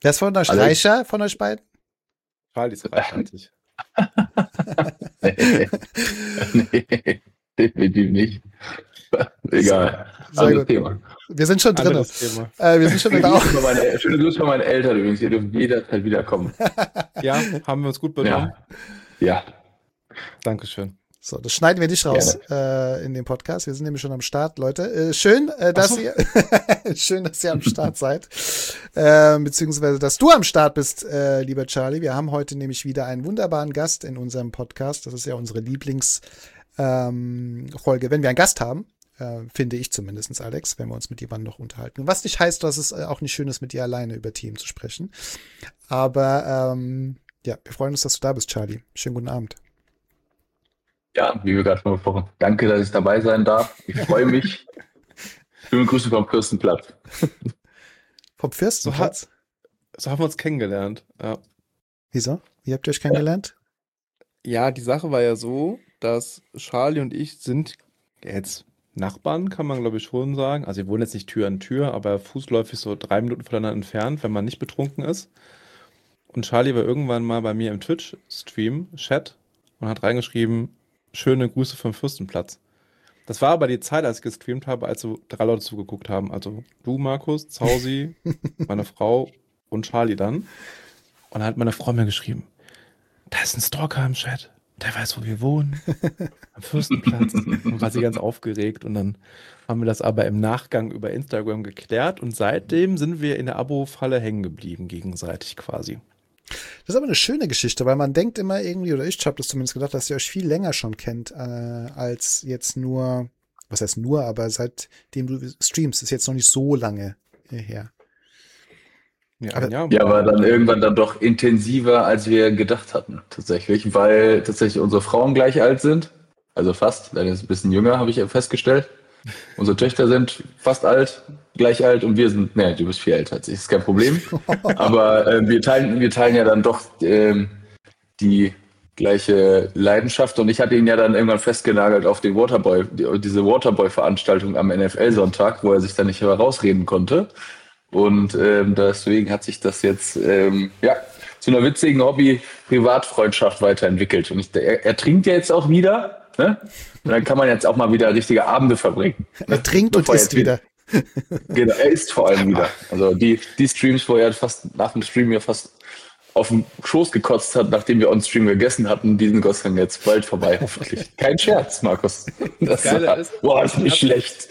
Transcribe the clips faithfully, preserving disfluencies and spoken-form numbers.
Wer ist von euch Alex? reicher von euch beiden? Charlie ist reichhaltig. nee, nee, definitiv nicht. Egal. Sehr Anderes gut. Thema. Wir sind schon drin. Anderes Thema. Äh, wir sind schon in Schöne der Grüße, von meine, schöne Grüße von meinen Eltern übrigens. Ihr dürft jederzeit wiederkommen. Ja, haben wir uns gut benommen. Ja. Dankeschön. So, das schneiden wir nicht raus äh, in dem Podcast. Wir sind nämlich schon am Start, Leute. Äh, schön, äh, dass so. ihr schön, dass ihr am Start seid. Äh, beziehungsweise, dass du am Start bist, äh, lieber Charlie. Wir haben heute nämlich wieder einen wunderbaren Gast in unserem Podcast. Das ist ja unsere Lieblingsfolge, ähm, wenn wir einen Gast haben. Äh, finde ich zumindest, Alex, wenn wir uns mit jemandem noch unterhalten. Was nicht heißt, dass es äh, auch nicht schön ist, mit dir alleine über Themen zu sprechen. Aber ähm, ja, wir freuen uns, dass du da bist, Charlie. Schönen guten Abend. Ja, wie wir gerade schon besprochen. Danke, dass ich dabei sein darf. Ich freue mich. Schöne Grüße vom Fürstenplatz. Vom Fürstenplatz? So haben wir uns kennengelernt. Ja. Wieso? Wie habt ihr euch kennengelernt? Ja, die Sache war ja so, dass Charlie und ich sind jetzt Nachbarn, kann man glaube ich schon sagen. Also wir wohnen jetzt nicht Tür an Tür, aber fußläufig so drei Minuten voneinander entfernt, wenn man nicht betrunken ist. Und Charlie war irgendwann mal bei mir im Twitch-Stream, Chat, und hat reingeschrieben, schöne Grüße vom Fürstenplatz. Das war aber die Zeit, als ich gestreamt habe, als so drei Leute zugeguckt haben. Also du, Markus, Zausi, meine Frau und Charlie dann. Und dann hat meine Frau mir geschrieben, da ist ein Stalker im Chat. Der weiß, wo wir wohnen. Am Fürstenplatz. Und war sie ganz aufgeregt. Und dann haben wir das aber im Nachgang über Instagram geklärt. Und seitdem sind wir in der Abo-Falle hängen geblieben, gegenseitig quasi. Das ist aber eine schöne Geschichte, weil man denkt immer irgendwie, oder ich habe das zumindest gedacht, dass ihr euch viel länger schon kennt, äh, als jetzt nur, was heißt nur, aber seitdem du streamst, ist jetzt noch nicht so lange her. Ja, Aber- ja, Ja, war dann irgendwann dann doch intensiver, als wir gedacht hatten, tatsächlich, weil tatsächlich unsere Frauen gleich alt sind. Also fast, dann ist ein bisschen jünger, habe ich ja festgestellt. Unsere Töchter sind fast alt, gleich alt und wir sind, ne, du bist viel älter als ich, ist kein Problem. Aber äh, wir, teilen, wir teilen ja dann doch ähm, die gleiche Leidenschaft und ich hatte ihn ja dann irgendwann festgenagelt auf den Waterboy, die, diese Waterboy-Veranstaltung am N F L-Sonntag, wo er sich dann nicht herausreden konnte. Und ähm, deswegen hat sich das jetzt ähm, ja, zu einer witzigen Hobby-Privatfreundschaft weiterentwickelt. Und ich, er, er trinkt ja jetzt auch wieder, ne? Und dann kann man jetzt auch mal wieder richtige Abende verbringen. Er trinkt und Bevor er isst jetzt wieder. Genau, er isst vor allem wieder. Also die, die Streams, wo er fast nach dem Stream ja fast auf den Schoß gekotzt hat, nachdem wir on Stream gegessen hatten, die sind Gott sei Dank jetzt bald vorbei, hoffentlich. Kein Scherz, Markus. Das Geile war, ist, boah, ist nicht schlecht.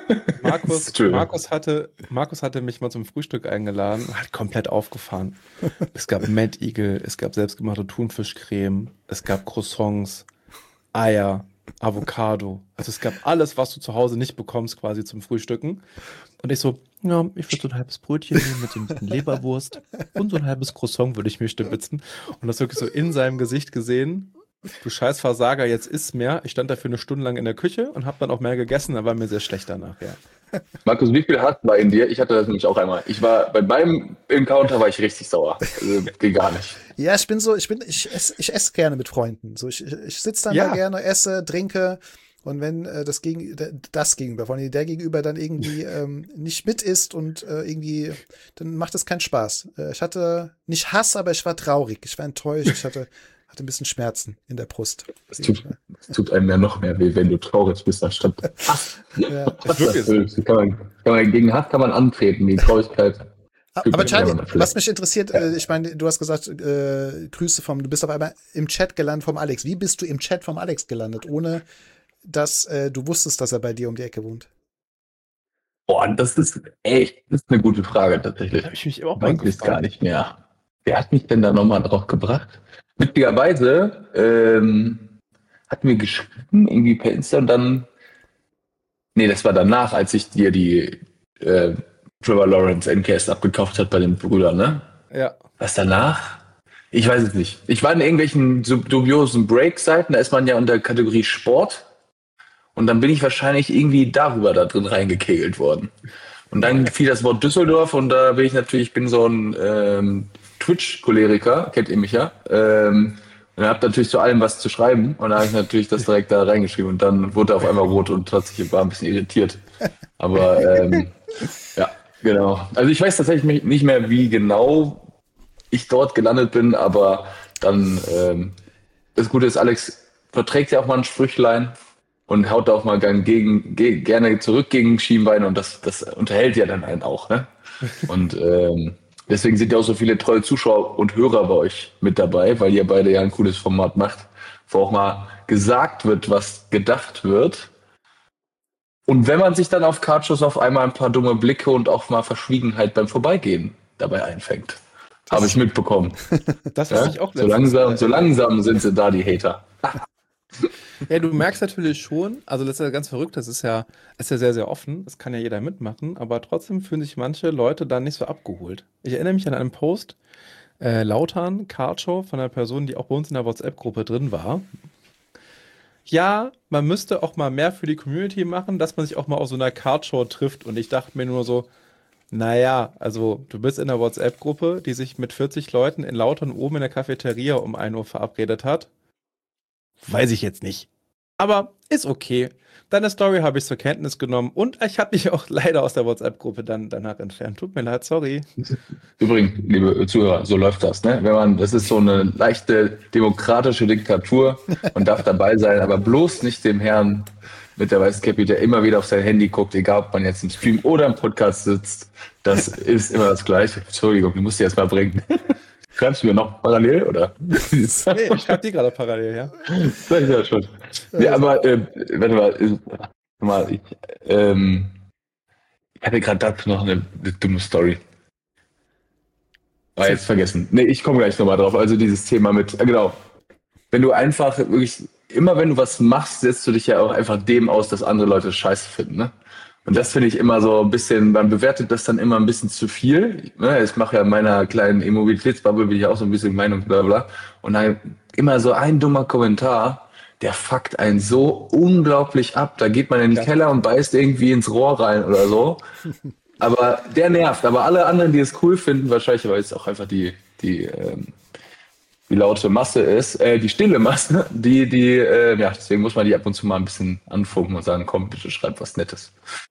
Markus, Entschuldigung. Markus, hatte, Markus hatte mich mal zum Frühstück eingeladen und hat komplett aufgefahren. Es gab Mad Eagle, es gab selbstgemachte Thunfischcreme, es gab Croissants, Eier, Avocado. Also es gab alles, was du zu Hause nicht bekommst, quasi zum Frühstücken. Und ich so, ja, ich würde so ein halbes Brötchen nehmen mit so ein bisschen Leberwurst und so ein halbes Croissant würde ich mir stibitzen. Und das wirklich so in seinem Gesicht gesehen. Du scheiß Versager, jetzt isst mehr. Ich stand dafür eine Stunde lang in der Küche und habe dann auch mehr gegessen, da war mir sehr schlecht danach, ja. Markus, wie viel Hass war in dir? Ich hatte das nämlich auch einmal. Ich war, bei meinem Encounter war ich richtig sauer. Also, ging gar nicht. Ja, ich bin so, ich bin, ich esse, ich esse gerne mit Freunden. So, ich, ich, ich sitze dann Ja. da gerne, esse, trinke. Und wenn äh, das, gegen, das Gegenüber, vor allem der Gegenüber dann irgendwie ähm, nicht mit isst und äh, irgendwie, dann macht es keinen Spaß. Äh, ich hatte nicht Hass, aber ich war traurig. Ich war enttäuscht. Ich hatte, hatte ein bisschen Schmerzen in der Brust. Es tut, es tut einem ja noch mehr weh, wenn du traurig bist, anstatt Hass. Ja. Hass erfüllt. Kann man, kann man, gegen Hass kann man antreten, die Traurigkeit. Aber Charlie, Ja, was mich interessiert, äh, ich meine, du hast gesagt, äh, Grüße vom, du bist auf einmal im Chat gelandet vom Alex. Wie bist du im Chat vom Alex gelandet, ohne dass äh, du wusstest, dass er bei dir um die Ecke wohnt? Boah, das ist echt, das ist eine gute Frage tatsächlich. Da habe ich mich auch Ich mal weiß es gar gefragt. nicht mehr. Wer hat mich denn da nochmal drauf gebracht? Witzigerweise ähm, hat mir geschrieben, irgendwie per Insta und dann, nee, das war danach, als ich dir die äh, Trevor Lawrence N K S abgekauft hat bei den Brüdern, ne? Ja. Was danach? Ich weiß es nicht. Ich war in irgendwelchen sub- dubiosen Break-Seiten, da ist man ja unter Kategorie Sport. Und dann bin ich wahrscheinlich irgendwie darüber da drin reingekegelt worden. Und dann fiel das Wort Düsseldorf und da bin ich natürlich, ich bin so ein ähm, Twitch-Choleriker, kennt ihr mich ja. Ähm, und habt natürlich zu allem was zu schreiben. Und da habe ich natürlich das direkt da reingeschrieben. Und dann wurde er auf einmal rot und hat sich war ein bisschen irritiert. Aber ähm, ja. Genau. Also ich weiß tatsächlich nicht mehr, wie genau ich dort gelandet bin, aber dann ähm, das Gute ist, Alex verträgt ja auch mal ein Sprüchlein und haut da auch mal gern gegen, ge gerne zurück gegen Schienbein und das, das unterhält ja dann einen auch, ne? Und ähm, deswegen sind ja auch so viele treue Zuschauer und Hörer bei euch mit dabei, weil ihr beide ja ein cooles Format macht, wo auch mal gesagt wird, was gedacht wird. Und wenn man sich dann auf Kartshows auf einmal ein paar dumme Blicke und auch mal Verschwiegenheit beim Vorbeigehen dabei einfängt. Habe ich mitbekommen. Das Ja? wusste ich auch So letztens. langsam, äh, so langsam sind sie da, die Hater. Ja, du merkst natürlich schon, also das ist ja ganz verrückt, das ist ja, ist ja sehr, sehr offen, das kann ja jeder mitmachen, aber trotzdem fühlen sich manche Leute dann nicht so abgeholt. Ich erinnere mich an einen Post, äh, Lautern, Kartshow, von einer Person, die auch bei uns in der WhatsApp-Gruppe drin war. Ja, man müsste auch mal mehr für die Community machen, dass man sich auch mal auf so einer Kartshow trifft und ich dachte mir nur so, naja, also du bist in einer WhatsApp-Gruppe, die sich mit vierzig Leuten in Lautern oben in der Cafeteria um ein Uhr verabredet hat. Weiß ich jetzt nicht. Aber ist okay. Deine Story habe ich zur Kenntnis genommen und ich habe mich auch leider aus der WhatsApp-Gruppe dann danach entfernt. Tut mir leid, sorry. Übrigens, liebe Zuhörer, so läuft das, ne? Wenn man, das ist so eine leichte demokratische Diktatur und darf dabei sein, aber bloß nicht dem Herrn mit der weißen Cappy, der immer wieder auf sein Handy guckt, egal ob man jetzt im Stream oder im Podcast sitzt. Das ist immer das Gleiche. Entschuldigung, du musst die jetzt mal bringen. Schreibst du mir noch parallel, oder? Nee, ich schreibe die gerade parallel, ja. Das ist ja schon. Ja, aber, äh, warte mal, äh, warte mal, ich, ähm, ich hatte gerade dazu noch eine, eine dumme Story. Ah, jetzt vergessen. Nee, ich komme gleich nochmal drauf. Also dieses Thema mit, äh, genau. Wenn du einfach wirklich, immer wenn du was machst, setzt du dich ja auch einfach dem aus, dass andere Leute Scheiße finden, ne? Und das finde ich immer so ein bisschen, man bewertet das dann immer ein bisschen zu viel. Ne? Ich mache ja in meiner kleinen Immobilitätsbubble, bin ich auch so ein bisschen Meinung, bla bla. Und dann immer so ein dummer Kommentar, der fuckt einen so unglaublich ab. Da geht man in den Ja. Keller und beißt irgendwie ins Rohr rein oder so. Aber der nervt. Aber alle anderen, die es cool finden, wahrscheinlich, weil es auch einfach die, die, ähm, die laute Masse ist, äh, die stille Masse, die, die, äh, ja, deswegen muss man die ab und zu mal ein bisschen anfunken und sagen, komm, bitte schreib was Nettes.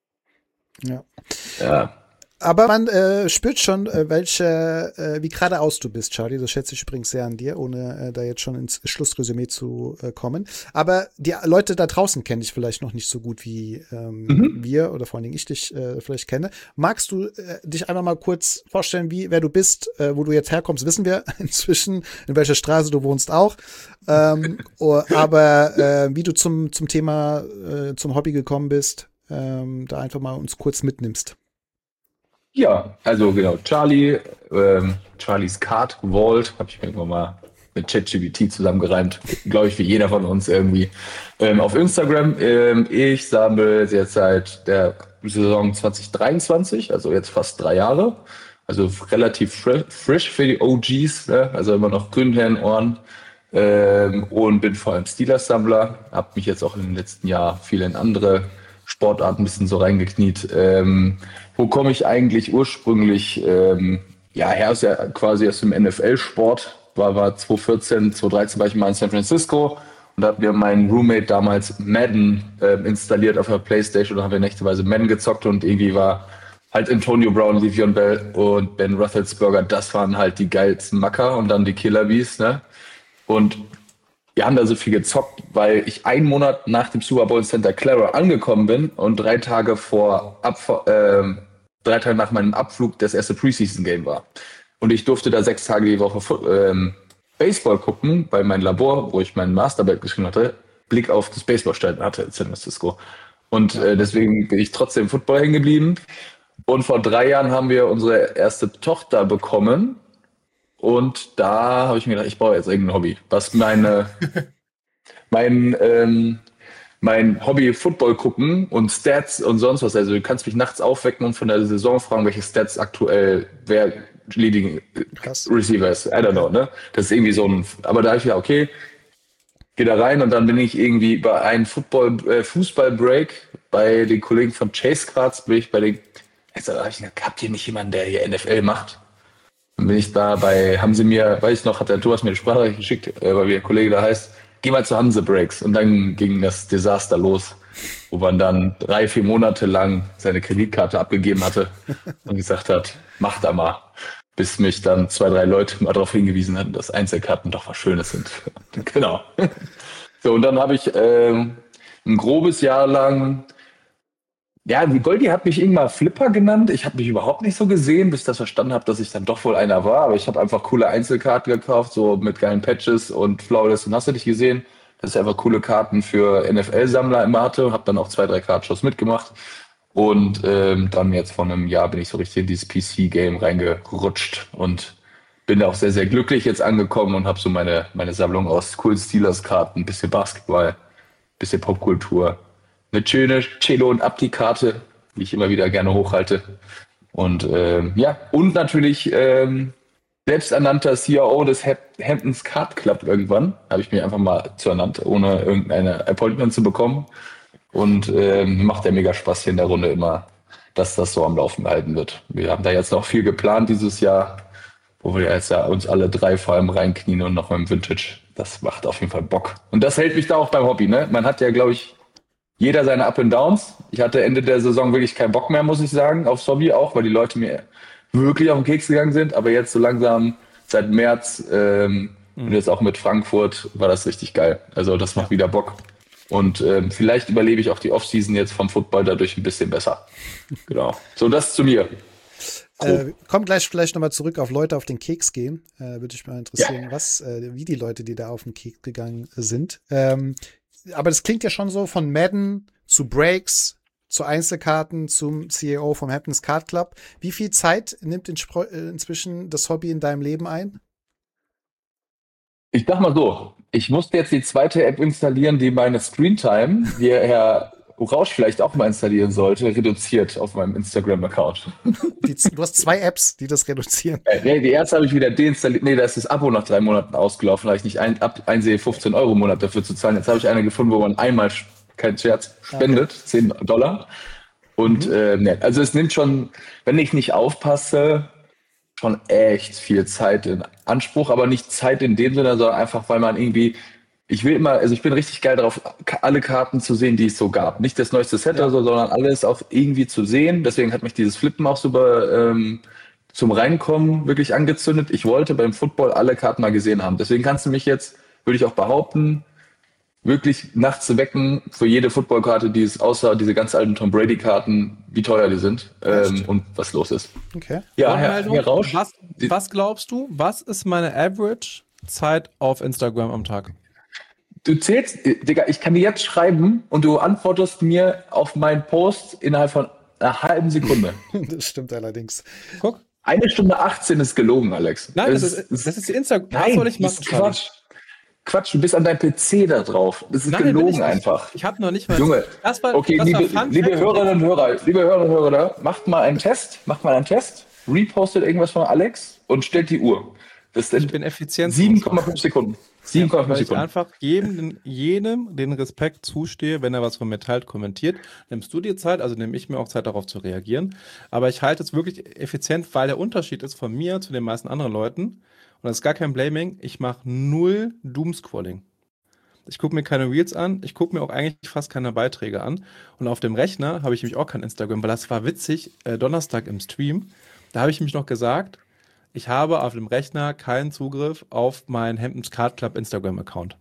Ja. Ja. Aber man äh, spürt schon, äh, welche, äh, wie geradeaus du bist, Charlie. Das schätze ich übrigens sehr an dir, ohne äh, da jetzt schon ins Schlussresümee zu äh, kommen. Aber die Leute da draußen kenne ich vielleicht noch nicht so gut, wie ähm, mhm. wir oder vor allen Dingen ich dich äh, vielleicht kenne. Magst du äh, dich einfach mal kurz vorstellen, wie wer du bist, äh, wo du jetzt herkommst, wissen wir inzwischen, in welcher Straße du wohnst auch. Ähm, oh, aber äh, wie du zum, zum Thema, äh, zum Hobby gekommen bist, ähm, da einfach mal uns kurz mitnimmst. Ja, also genau, Charlie, ähm, Charlies Card Vault, habe ich mir irgendwann mal mit ChatGPT zusammengereimt, glaube ich, wie jeder von uns irgendwie. Ähm, auf Instagram, ähm, ich sammle jetzt seit der Saison zwanzig dreiundzwanzig, also jetzt fast drei Jahre, also relativ fr frisch für die O Gs, ne? Also immer noch Grünherrenohren, ähm, und bin vor allem Steelers-Sammler, habe mich jetzt auch in den letzten Jahren viel in andere Sportarten ein bisschen so reingekniet. Ähm, wo komme ich eigentlich ursprünglich ähm, ja, her ist ja quasi aus dem N F L-Sport. War, war zwanzig vierzehn, zwanzig dreizehn war ich mal in San Francisco und da hat mir mein Roommate damals Madden äh, installiert auf der Playstation und haben wir nächteweise Madden gezockt und irgendwie war halt Antonio Brown, Le'Veon Bell und Ben Roethlisberger, das waren halt die geilsten Macker und dann die Killer Bees, ne? Und wir haben da so viel gezockt, weil ich einen Monat nach dem Super Bowl in Santa Clara angekommen bin und drei Tage vor Abf äh, drei Tage nach meinem Abflug das erste Preseason-Game war. Und ich durfte da sechs Tage die Woche ähm, Baseball gucken, weil mein Labor, wo ich meinen Masterarbeit geschrieben hatte, Blick auf das Baseballstadion hatte in San Francisco. Und äh, deswegen bin ich trotzdem Football hängen geblieben. Und vor drei Jahren haben wir unsere erste Tochter bekommen. Und da habe ich mir gedacht, ich brauche jetzt irgendein Hobby, was meine, mein, ähm, mein Hobby Football gucken und Stats und sonst was. Also du kannst mich nachts aufwecken und von der Saison fragen, welche Stats aktuell, wer leading Krass. Receivers, I don't know, ne? Das ist irgendwie so ein, aber da habe ich ja, okay, geh da rein und dann bin ich irgendwie bei einem Football, äh, Fußball-Break bei den Kollegen von Chase Cards, bin ich bei den, jetzt habe ich gedacht, habt ihr nicht jemanden, der hier N F L macht? Dann bin ich da bei, haben sie mir, weiß ich noch, hat der Thomas mir eine Sprache geschickt, äh, weil wie der Kollege da heißt, geh mal zu Hanse Breaks. Und dann ging das Desaster los. wo man dann drei, vier Monate lang seine Kreditkarte abgegeben hatte und gesagt hat, mach da mal. Bis mich dann zwei, drei Leute mal darauf hingewiesen hatten, dass Einzelkarten doch was Schönes sind. Genau. So, und dann habe ich ähm, ein grobes Jahr lang, ja, die Goldi hat mich irgendwann Flipper genannt. Ich habe mich überhaupt nicht so gesehen, bis ich das verstanden habe, dass ich dann doch wohl einer war. Aber ich habe einfach coole Einzelkarten gekauft, so mit geilen Patches und Flawless und hast du nicht gesehen, dass ich einfach coole Karten für N F L-Sammler immer hatte. Habe dann auch zwei, drei Kartshows mitgemacht. Und ähm, dann jetzt vor einem Jahr bin ich so richtig in dieses P C-Game reingerutscht und bin da auch sehr, sehr glücklich jetzt angekommen und habe so meine, meine Sammlung aus coolen Steelers-Karten, ein bisschen Basketball, ein bisschen Popkultur, eine schöne Cello- und Abdi-Karte, die ich immer wieder gerne hochhalte. Und ähm, ja, und natürlich ähm, selbsternannter C E O des Hamptons Card Club irgendwann. Habe ich mich einfach mal zu ernannt, ohne irgendeine Appointment zu bekommen. Und ähm, macht ja mega Spaß hier in der Runde immer, dass das so am Laufen gehalten wird. Wir haben da jetzt noch viel geplant dieses Jahr, wo wir jetzt ja uns alle drei vor allem reinknien und noch im Vintage. Das macht auf jeden Fall Bock. Und das hält mich da auch beim Hobby, ne? Man hat ja, glaube ich, jeder seine Up and Downs. Ich hatte Ende der Saison wirklich keinen Bock mehr, muss ich sagen, aufs Hobby auch, weil die Leute mir wirklich auf den Keks gegangen sind. Aber jetzt so langsam seit März ähm, mhm. und jetzt auch mit Frankfurt war das richtig geil. Also das macht ja wieder Bock. Und ähm, vielleicht überlebe ich auch die Offseason jetzt vom Football dadurch ein bisschen besser. Genau. So, das zu mir. Äh, komm gleich vielleicht nochmal zurück auf Leute auf den Keks gehen. Äh, würde mich mal interessieren, ja. was, äh, wie die Leute, die da auf den Keks gegangen sind. Ähm, aber das klingt ja schon so von Madden zu Breaks, zu Einzelkarten, zum C E O vom Hamptons Card Club. Wie viel Zeit nimmt inzwischen das Hobby in deinem Leben ein? Ich sag mal so, ich musste jetzt die zweite App installieren, die meine Screentime, die Herr Rausch vielleicht auch mal installieren sollte, reduziert auf meinem Instagram-Account. Du hast zwei Apps, die das reduzieren. Äh, nee, die erste habe ich wieder deinstalliert. Nee, da ist das Abo nach drei Monaten ausgelaufen, weil ich nicht ein, ab, einsehe, fünfzehn Euro im Monat dafür zu zahlen. Jetzt habe ich eine gefunden, wo man einmal, kein Scherz, spendet, okay. zehn Dollar. Und mhm. äh, nee, also es nimmt schon, wenn ich nicht aufpasse, schon echt viel Zeit in Anspruch, aber nicht Zeit in dem Sinne, sondern einfach, weil man irgendwie, ich will immer, also ich bin richtig geil darauf, alle Karten zu sehen, die es so gab. Nicht das neueste Set ja. oder so, sondern alles auch irgendwie zu sehen. Deswegen hat mich dieses Flippen auch super ähm, zum Reinkommen wirklich angezündet. Ich wollte beim Football alle Karten mal gesehen haben. Deswegen kannst du mich jetzt, würde ich auch behaupten, wirklich nachts wecken für jede Footballkarte, die es außer diese ganz alten Tom Brady-Karten, wie teuer die sind ähm, und was los ist. Okay. Ja, Herr, Herr Rausch. Was, was glaubst du, was ist meine Average-Zeit auf Instagram am Tag? Du zählst, Digga, ich kann dir jetzt schreiben und du antwortest mir auf meinen Post innerhalb von einer halben Sekunde. Das stimmt allerdings. Guck. Eine Stunde achtzehn ist gelogen, Alex. Nein, das, das ist, ist, das ist die Instagram. Nein, was soll ich machen? Das ist Quatsch. Quatsch, du bist an deinem P C da drauf. Das ist Nein, gelogen ich einfach. Ich habe noch nicht mal... Junge, das war, okay, das liebe, liebe Hörerinnen und Hörer, liebe Hörerinnen und Hörer, macht mal einen Test, macht mal einen Test, repostet irgendwas von Alex und stellt die Uhr. Das sind ich bin effizient. sieben Komma fünf Sekunden. sieben Komma fünf ja, Sekunden. Ich einfach jedem, jedem den Respekt zustehe, wenn er was von mir teilt, kommentiert. Nimmst du dir Zeit, also nehme ich mir auch Zeit, darauf zu reagieren. Aber ich halte es wirklich effizient, weil der Unterschied ist von mir zu den meisten anderen Leuten, und das ist gar kein Blaming, ich mache null Doomscrolling. Ich gucke mir keine Reels an, ich gucke mir auch eigentlich fast keine Beiträge an. Und auf dem Rechner habe ich nämlich auch kein Instagram, weil das war witzig, äh, Donnerstag im Stream, da habe ich nämlich noch gesagt, ich habe auf dem Rechner keinen Zugriff auf meinen Hamptons Card Club Instagram-Account.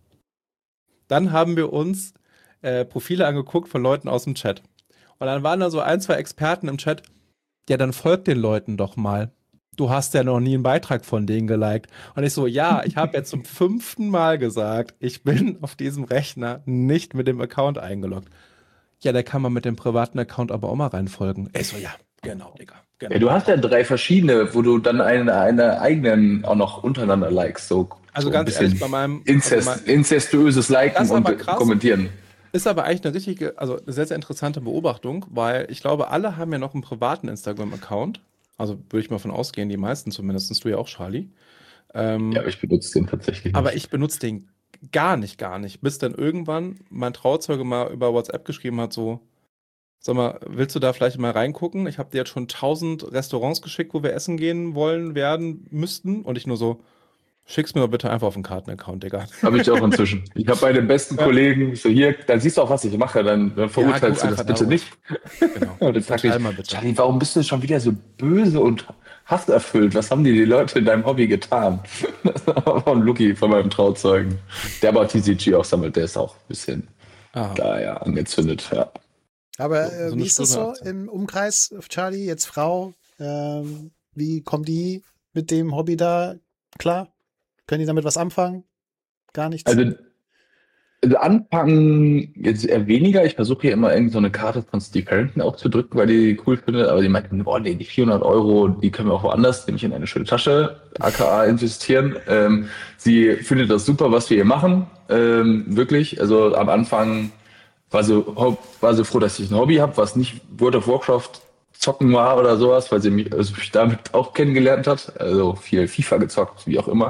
Dann haben wir uns äh, Profile angeguckt von Leuten aus dem Chat. Und dann waren da so ein, zwei Experten im Chat, ja, dann folgt den Leuten doch mal. Du hast ja noch nie einen Beitrag von denen geliked. Und ich so, ja, ich habe jetzt zum fünften Mal gesagt, ich bin auf diesem Rechner nicht mit dem Account eingeloggt. Ja, da kann man mit dem privaten Account aber auch mal reinfolgen. Ich so, ja, genau, Digga. Genau. Ja, du hast ja drei verschiedene, wo du dann eine, eine eigenen auch noch untereinander likest. So, also so ganz ein bisschen ehrlich, bei meinem Inzest, also mein, inzestuöses Liken und krass, kommentieren. Ist aber eigentlich eine richtige, also eine sehr, sehr interessante Beobachtung, weil ich glaube, alle haben ja noch einen privaten Instagram-Account. Also würde ich mal von ausgehen, die meisten zumindest, du ja auch, Charlie. Ähm, ja, aber ich benutze den tatsächlich nicht. Aber ich benutze den gar nicht, gar nicht. Bis dann irgendwann mein Trauzeuge mal über WhatsApp geschrieben hat, so, sag mal, willst du da vielleicht mal reingucken? Ich habe dir jetzt schon tausend Restaurants geschickt, wo wir essen gehen wollen, werden, müssten. Und ich nur so, Schick's mir doch bitte einfach auf den Kartenaccount, Digga. Habe ich auch inzwischen. Ich habe meine besten Kollegen, so hier, dann siehst du auch, was ich mache, dann, dann verurteilst guck du das einfach bitte darauf. nicht. Genau. Und dann sag ich, Verteil mal bitte. Charlie, warum bist du schon wieder so böse und hasserfüllt? Was haben die, die Leute in deinem Hobby getan? Das war von Luki, von meinem Trauzeugen. Der aber T C G auch sammelt, der ist auch ein bisschen, Ah, da ja, angezündet, ja. Aber So- äh, so wie eine ist das so Stunde im Umkreis, Charlie, jetzt Frau? Ähm, wie kommen die mit dem Hobby da klar? Können die damit was anfangen? Gar nichts? Also, also anfangen jetzt eher weniger. Ich versuche hier immer irgend so eine Karte von Steve Harrington auch zu drücken, weil die cool finde. Aber die meinten, boah, nee, die vierhundert Euro, die können wir auch woanders, nämlich in eine schöne Tasche, aka investieren. Ähm, sie findet das super, was wir hier machen. Ähm, wirklich. Also am Anfang war sie, ho- war sie froh, dass ich ein Hobby habe, was nicht World of Warcraft zocken war oder sowas, weil sie mich, also mich damit auch kennengelernt hat. Also viel FIFA gezockt, wie auch immer.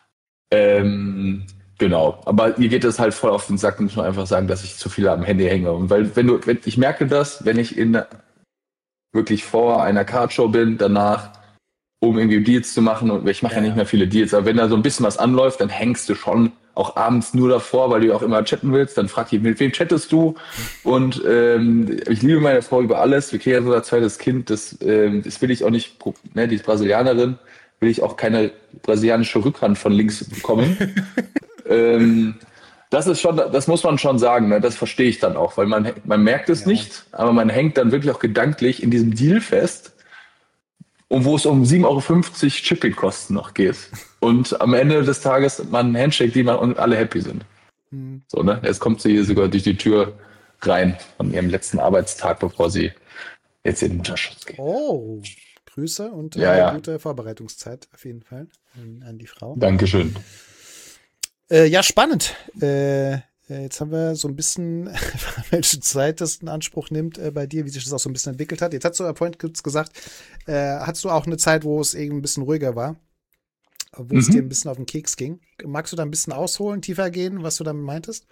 Ähm, genau, aber ihr geht es halt voll auf den Sack, muss man einfach sagen, dass ich zu viel am Handy hänge. Und weil, wenn du, wenn, ich merke das, wenn ich in wirklich vor einer Cardshow bin, danach, um irgendwie Deals zu machen, und ich mache ja, Ja, nicht ja. mehr viele Deals, aber wenn da so ein bisschen was anläuft, dann hängst du schon auch abends nur davor, weil du ja auch immer chatten willst, dann frag ich, mit wem chattest du? Und ähm, ich liebe meine Frau über alles, wir kriegen ja so ein zweites Kind, das, ähm, das will ich auch nicht, pro- ne, die ist Brasilianerin, will ich auch keine brasilianische Rückhand von links bekommen. ähm, das ist schon, das muss man schon sagen, ne? Das verstehe ich dann auch, weil man, man merkt es Ja. nicht, aber man hängt dann wirklich auch gedanklich in diesem Deal fest, und wo es um sieben Euro fünfzig Shipping-Kosten noch geht. Und am Ende des Tages man einen Handshake, die man und alle happy sind. Hm. So, ne? Jetzt kommt sie hier sogar durch die Tür rein von ihrem letzten Arbeitstag, bevor sie jetzt in den Mutterschutz geht. Oh, Grüße und Ja, äh, ja. gute Vorbereitungszeit auf jeden Fall an, an die Frau. Dankeschön. Äh, ja, spannend. Äh, jetzt haben wir so ein bisschen, welche Zeit das in Anspruch nimmt äh, bei dir, wie sich das auch so ein bisschen entwickelt hat. Jetzt hast du ja vorhin kurz gesagt, äh, hattest du auch eine Zeit, wo es eben ein bisschen ruhiger war, wo es Mhm. dir ein bisschen auf den Keks ging. Magst du da ein bisschen ausholen, tiefer gehen, was du damit meintest?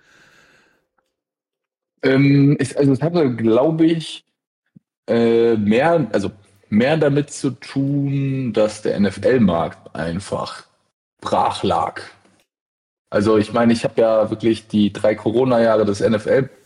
Ähm, ich, also es hatte, glaube ich, äh, mehr, also mehr damit zu tun, dass der N F L-Markt einfach brach lag. Also ich meine, ich habe ja wirklich die drei Corona-Jahre des N F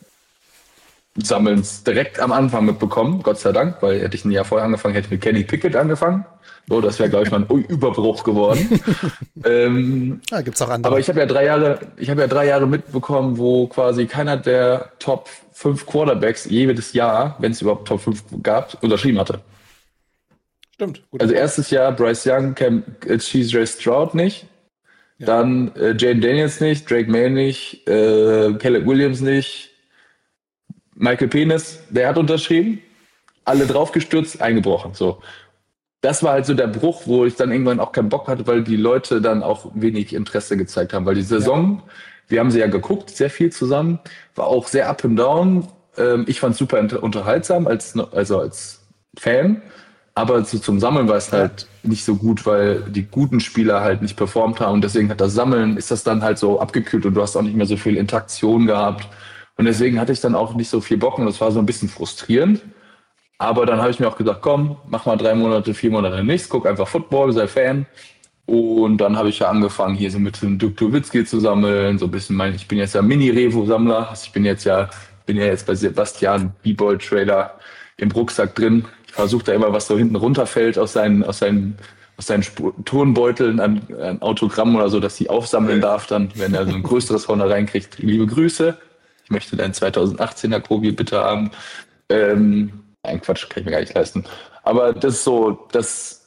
L-Sammelns direkt am Anfang mitbekommen, Gott sei Dank, weil hätte ich ein Jahr vorher angefangen, hätte ich mit Kenny Pickett angefangen. So, das wäre, glaube ich, mal ein Überbruch geworden. ähm, Ah, gibt's auch andere. aber ich habe ja drei Jahre, ich habe ja drei Jahre mitbekommen, wo quasi keiner der Top fünf Quarterbacks jedes Jahr, wenn es überhaupt Top fünf gab, unterschrieben hatte. Stimmt. Gut. Also erstes Jahr Bryce Young, Cam, äh, C J Stroud nicht, Ja. dann äh, Jaden Daniels nicht, Drake May nicht, äh, Caleb Williams nicht, Michael Penis, der hat unterschrieben, alle draufgestürzt, eingebrochen. So, das war halt so der Bruch, wo ich dann irgendwann auch keinen Bock hatte, weil die Leute dann auch wenig Interesse gezeigt haben, weil die Saison, wir haben sie ja geguckt, sehr viel zusammen, war auch sehr up and down. Ähm, ich fand es super unter- unterhaltsam als also als Fan. Aber zu, zum Sammeln war es Ja. halt nicht so gut, weil die guten Spieler halt nicht performt haben. Und deswegen hat das Sammeln, ist das dann halt so abgekühlt und du hast auch nicht mehr so viel Interaktion gehabt. Und deswegen hatte ich dann auch nicht so viel Bock und das war so ein bisschen frustrierend. Aber dann habe ich mir auch gesagt, komm, mach mal drei Monate, vier Monate nichts, guck einfach Football, sei Fan. Und dann habe ich ja angefangen, hier so mit dem Duke Nowitzki zu sammeln. So ein bisschen mein, ich bin jetzt ja Mini-Revo-Sammler. Also ich bin jetzt ja, bin ja jetzt bei Sebastian B-Boy-Trailer im Rucksack drin. Ich versuche da immer, was so hinten runterfällt aus seinen, aus seinen, aus seinen Sp- Turnbeuteln an, an Autogramm oder so, dass sie aufsammeln darf, dann, wenn er so ein größeres von da reinkriegt. Liebe Grüße. Ich möchte dein zweitausendachtzehner Kobi bitte haben. Ähm, nein, Quatsch, kann ich mir gar nicht leisten. Aber das ist so, das,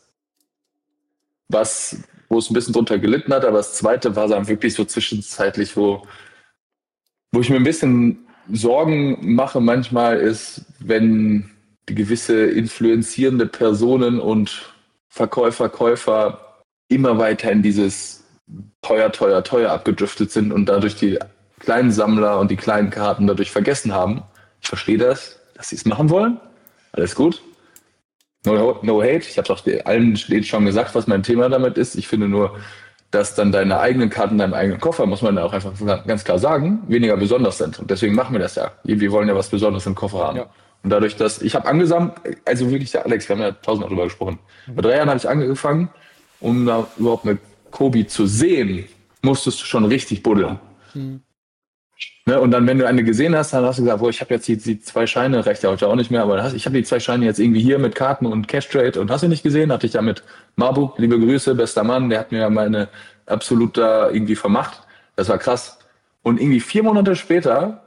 was, wo es ein bisschen drunter gelitten hat, aber das zweite war dann wirklich so zwischenzeitlich, wo, wo ich mir ein bisschen Sorgen mache manchmal ist, wenn die gewisse influenzierende Personen und Verkäufer, Käufer immer weiter in dieses teuer, teuer, teuer abgedriftet sind und dadurch die kleinen Sammler und die kleinen Karten dadurch vergessen haben. Ich verstehe das, dass sie es machen wollen. Alles gut. No, no hate. Ich habe auch allen schon gesagt, was mein Thema damit ist. Ich finde nur, dass dann deine eigenen Karten, deinem eigenen Koffer, muss man auch einfach ganz klar sagen, weniger besonders sind. Und deswegen machen wir das ja. Wir wollen ja was Besonderes im Koffer haben. Ja. Und dadurch, dass ich habe angesammelt, also wirklich, Alex, wir haben ja tausendmal drüber gesprochen. Mhm. Vor drei Jahren habe ich angefangen, um da überhaupt eine Kobe zu sehen, musstest du schon richtig buddeln. Hm. Ne, und dann, wenn du eine gesehen hast, dann hast du gesagt, boah, ich habe jetzt die, die zwei Scheine, reicht ja heute auch nicht mehr, aber ich habe die zwei Scheine jetzt irgendwie hier mit Karten und Cash Trade und hast du nicht gesehen, hatte ich ja mit Marbuk, liebe Grüße, bester Mann, der hat mir ja meine absolut da irgendwie vermacht. Das war krass. Und irgendwie vier Monate später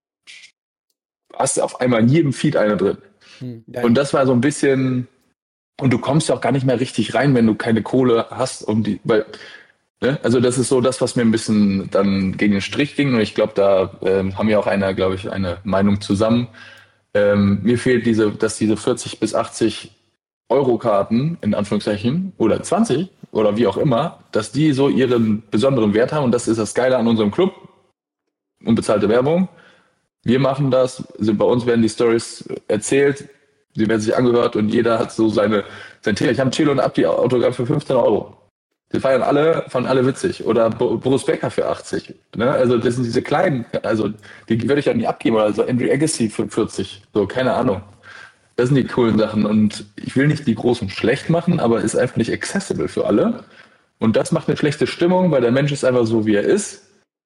hast du auf einmal in jedem Feed eine drin. Hm. Ja, Und das war so ein bisschen, und du kommst ja auch gar nicht mehr richtig rein, wenn du keine Kohle hast, um die, weil, ne? Also das ist so das, was mir ein bisschen dann gegen den Strich ging. Und ich glaube, da ähm, haben wir auch eine, glaube ich, eine Meinung zusammen. Ähm, mir fehlt diese, dass diese vierzig bis achtzig Euro Karten, in Anführungszeichen, oder zwanzig oder wie auch immer, dass die so ihren besonderen Wert haben. Und das ist das Geile an unserem Club. Unbezahlte Werbung. Wir machen das, also bei uns werden die Stories erzählt, sie werden sich angehört und jeder hat so seine, sein Thema. Ich habe Chelo und Abdi Autogramm für fünfzehn Euro. Die feiern alle, fanden alle witzig. Oder Boris Becker für achtzig. Ne? Also das sind diese kleinen, also die würde ich ja nie abgeben. Oder so Andrew Agassi für vierzig. So, keine Ahnung. Das sind die coolen Sachen. Und ich will nicht die Großen schlecht machen, aber ist einfach nicht accessible für alle. Und das macht eine schlechte Stimmung, weil der Mensch ist einfach so, wie er ist.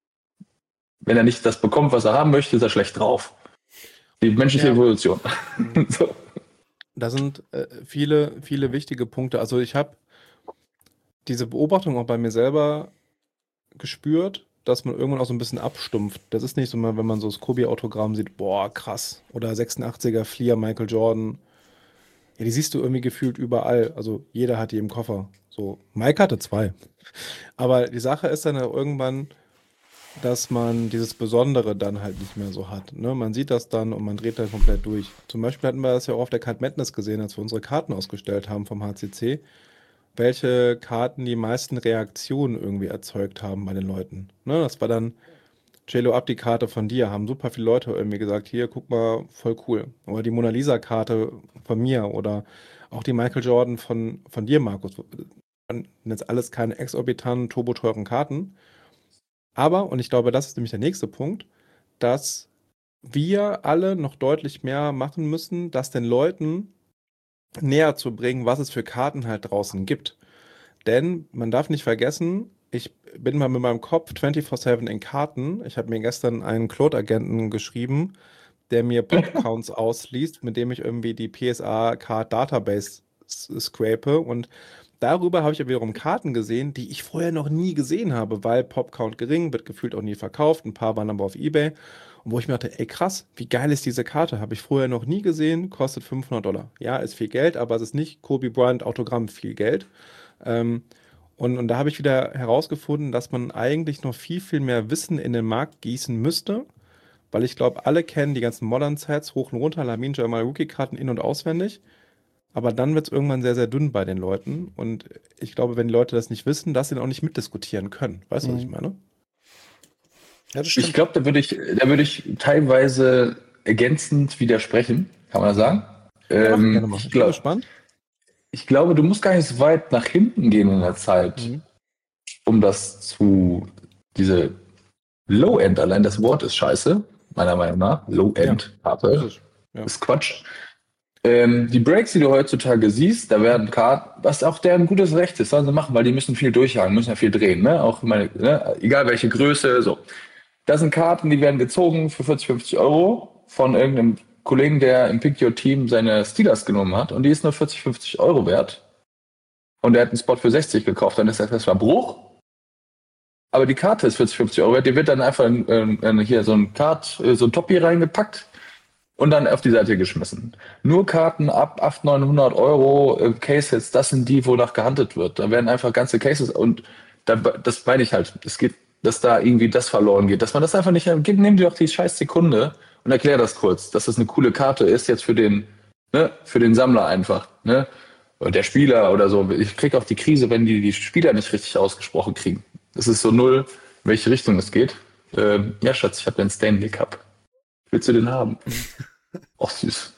Wenn er nicht das bekommt, was er haben möchte, ist er schlecht drauf. Die menschliche Ja. Evolution. So. Da sind äh, viele, viele wichtige Punkte. Also ich habe diese Beobachtung auch bei mir selber gespürt, dass man irgendwann auch so ein bisschen abstumpft. Das ist nicht so, wenn man so das Kobe-Autogramm sieht, boah, krass. Oder sechsundachtziger Fleer Michael Jordan. Ja, die siehst du irgendwie gefühlt überall. Also jeder hat die im Koffer. So, Mike hatte zwei. Aber die Sache ist dann auch irgendwann, dass man dieses Besondere dann halt nicht mehr so hat. Ne? Man sieht das dann und man dreht dann komplett durch. Zum Beispiel hatten wir das ja auch auf der Card Madness gesehen, als wir unsere Karten ausgestellt haben vom H C C, welche Karten die meisten Reaktionen irgendwie erzeugt haben bei den Leuten. Ne? Das war dann Celo Abdi Karte von dir, haben super viele Leute irgendwie gesagt, hier, guck mal, voll cool. Oder die Mona Lisa Karte von mir oder auch die Michael Jordan von, von dir, Markus. Jetzt alles keine exorbitanten, turboteuren Karten. Aber, und ich glaube, das ist nämlich der nächste Punkt, dass wir alle noch deutlich mehr machen müssen, das den Leuten näher zu bringen, was es für Karten halt draußen gibt. Denn man darf nicht vergessen, ich bin mal mit meinem Kopf vierundzwanzig sieben in Karten. Ich habe mir gestern einen Claude-Agenten geschrieben, der mir Pop-Counts ausliest, mit dem ich irgendwie die P S A-Card-Database scrape. Und darüber habe ich ja wiederum Karten gesehen, die ich vorher noch nie gesehen habe, weil Pop-Count gering, wird gefühlt auch nie verkauft. Ein paar waren aber auf eBay. Und wo ich mir dachte, ey krass, wie geil ist diese Karte? Habe ich vorher noch nie gesehen, kostet fünfhundert Dollar. Ja, ist viel Geld, aber es ist nicht Kobe Bryant Autogramm viel Geld. Ähm, und, und da habe ich wieder herausgefunden, dass man eigentlich noch viel, viel mehr Wissen in den Markt gießen müsste, weil ich glaube, alle kennen die ganzen Modern Sets, hoch und runter, Lamin, Jamal Rookie-Karten in- und auswendig. Aber dann wird es irgendwann sehr, sehr dünn bei den Leuten. Und ich glaube, wenn die Leute das nicht wissen, dass sie dann auch nicht mitdiskutieren können. Weißt du, was ich Mhm. meine? Ja, das Ich stimmt. glaube, da würde ich, da würde ich teilweise ergänzend widersprechen, kann man das sagen. Ja, mach Ähm, gerne mal. ich, Ich bin glaub, gespannt. ich glaube, du musst gar nicht so weit nach hinten gehen in der Zeit, Mhm. um das zu, diese Low-End, allein das Wort ist scheiße, meiner Meinung nach. Ja, Low-End-Karte ist es. Ja. ist Quatsch. Ähm, die Breaks, die du heutzutage siehst, da werden Karten, was auch deren gutes Recht ist, sollen sie machen, weil die müssen viel durchhaken, müssen ja viel drehen, ne? Auch meine, ne? Egal welche Größe, so. Das sind Karten, die werden gezogen für vierzig, fünfzig Euro von irgendeinem Kollegen, der im Pick Your Team seine Steelers genommen hat und die ist nur vierzig, fünfzig Euro wert. Und der hat einen Spot für sechzig gekauft, dann ist das erstmal Bruch. Aber die Karte ist vierzig, fünfzig Euro wert, die wird dann einfach in, in, in hier so ein Card, so ein Top hier reingepackt und dann auf die Seite geschmissen. Nur Karten ab achthundert, neunhundert Euro, äh, Cases, das sind die, wonach gehandelt wird. Da werden einfach ganze Cases und da, das meine ich halt. Es geht, dass da irgendwie das verloren geht. Dass man das einfach nicht, gib, nimm dir doch die scheiß Sekunde und erklär das kurz, dass das eine coole Karte ist jetzt für den, ne, für den Sammler einfach, ne? Oder der Spieler oder so. Ich krieg auch die Krise, wenn die die Spieler nicht richtig ausgesprochen kriegen. Es ist so null, in welche Richtung es geht. Ähm, ja, Schatz, ich habe den Stanley Cup. Willst du den haben? Ach, süß.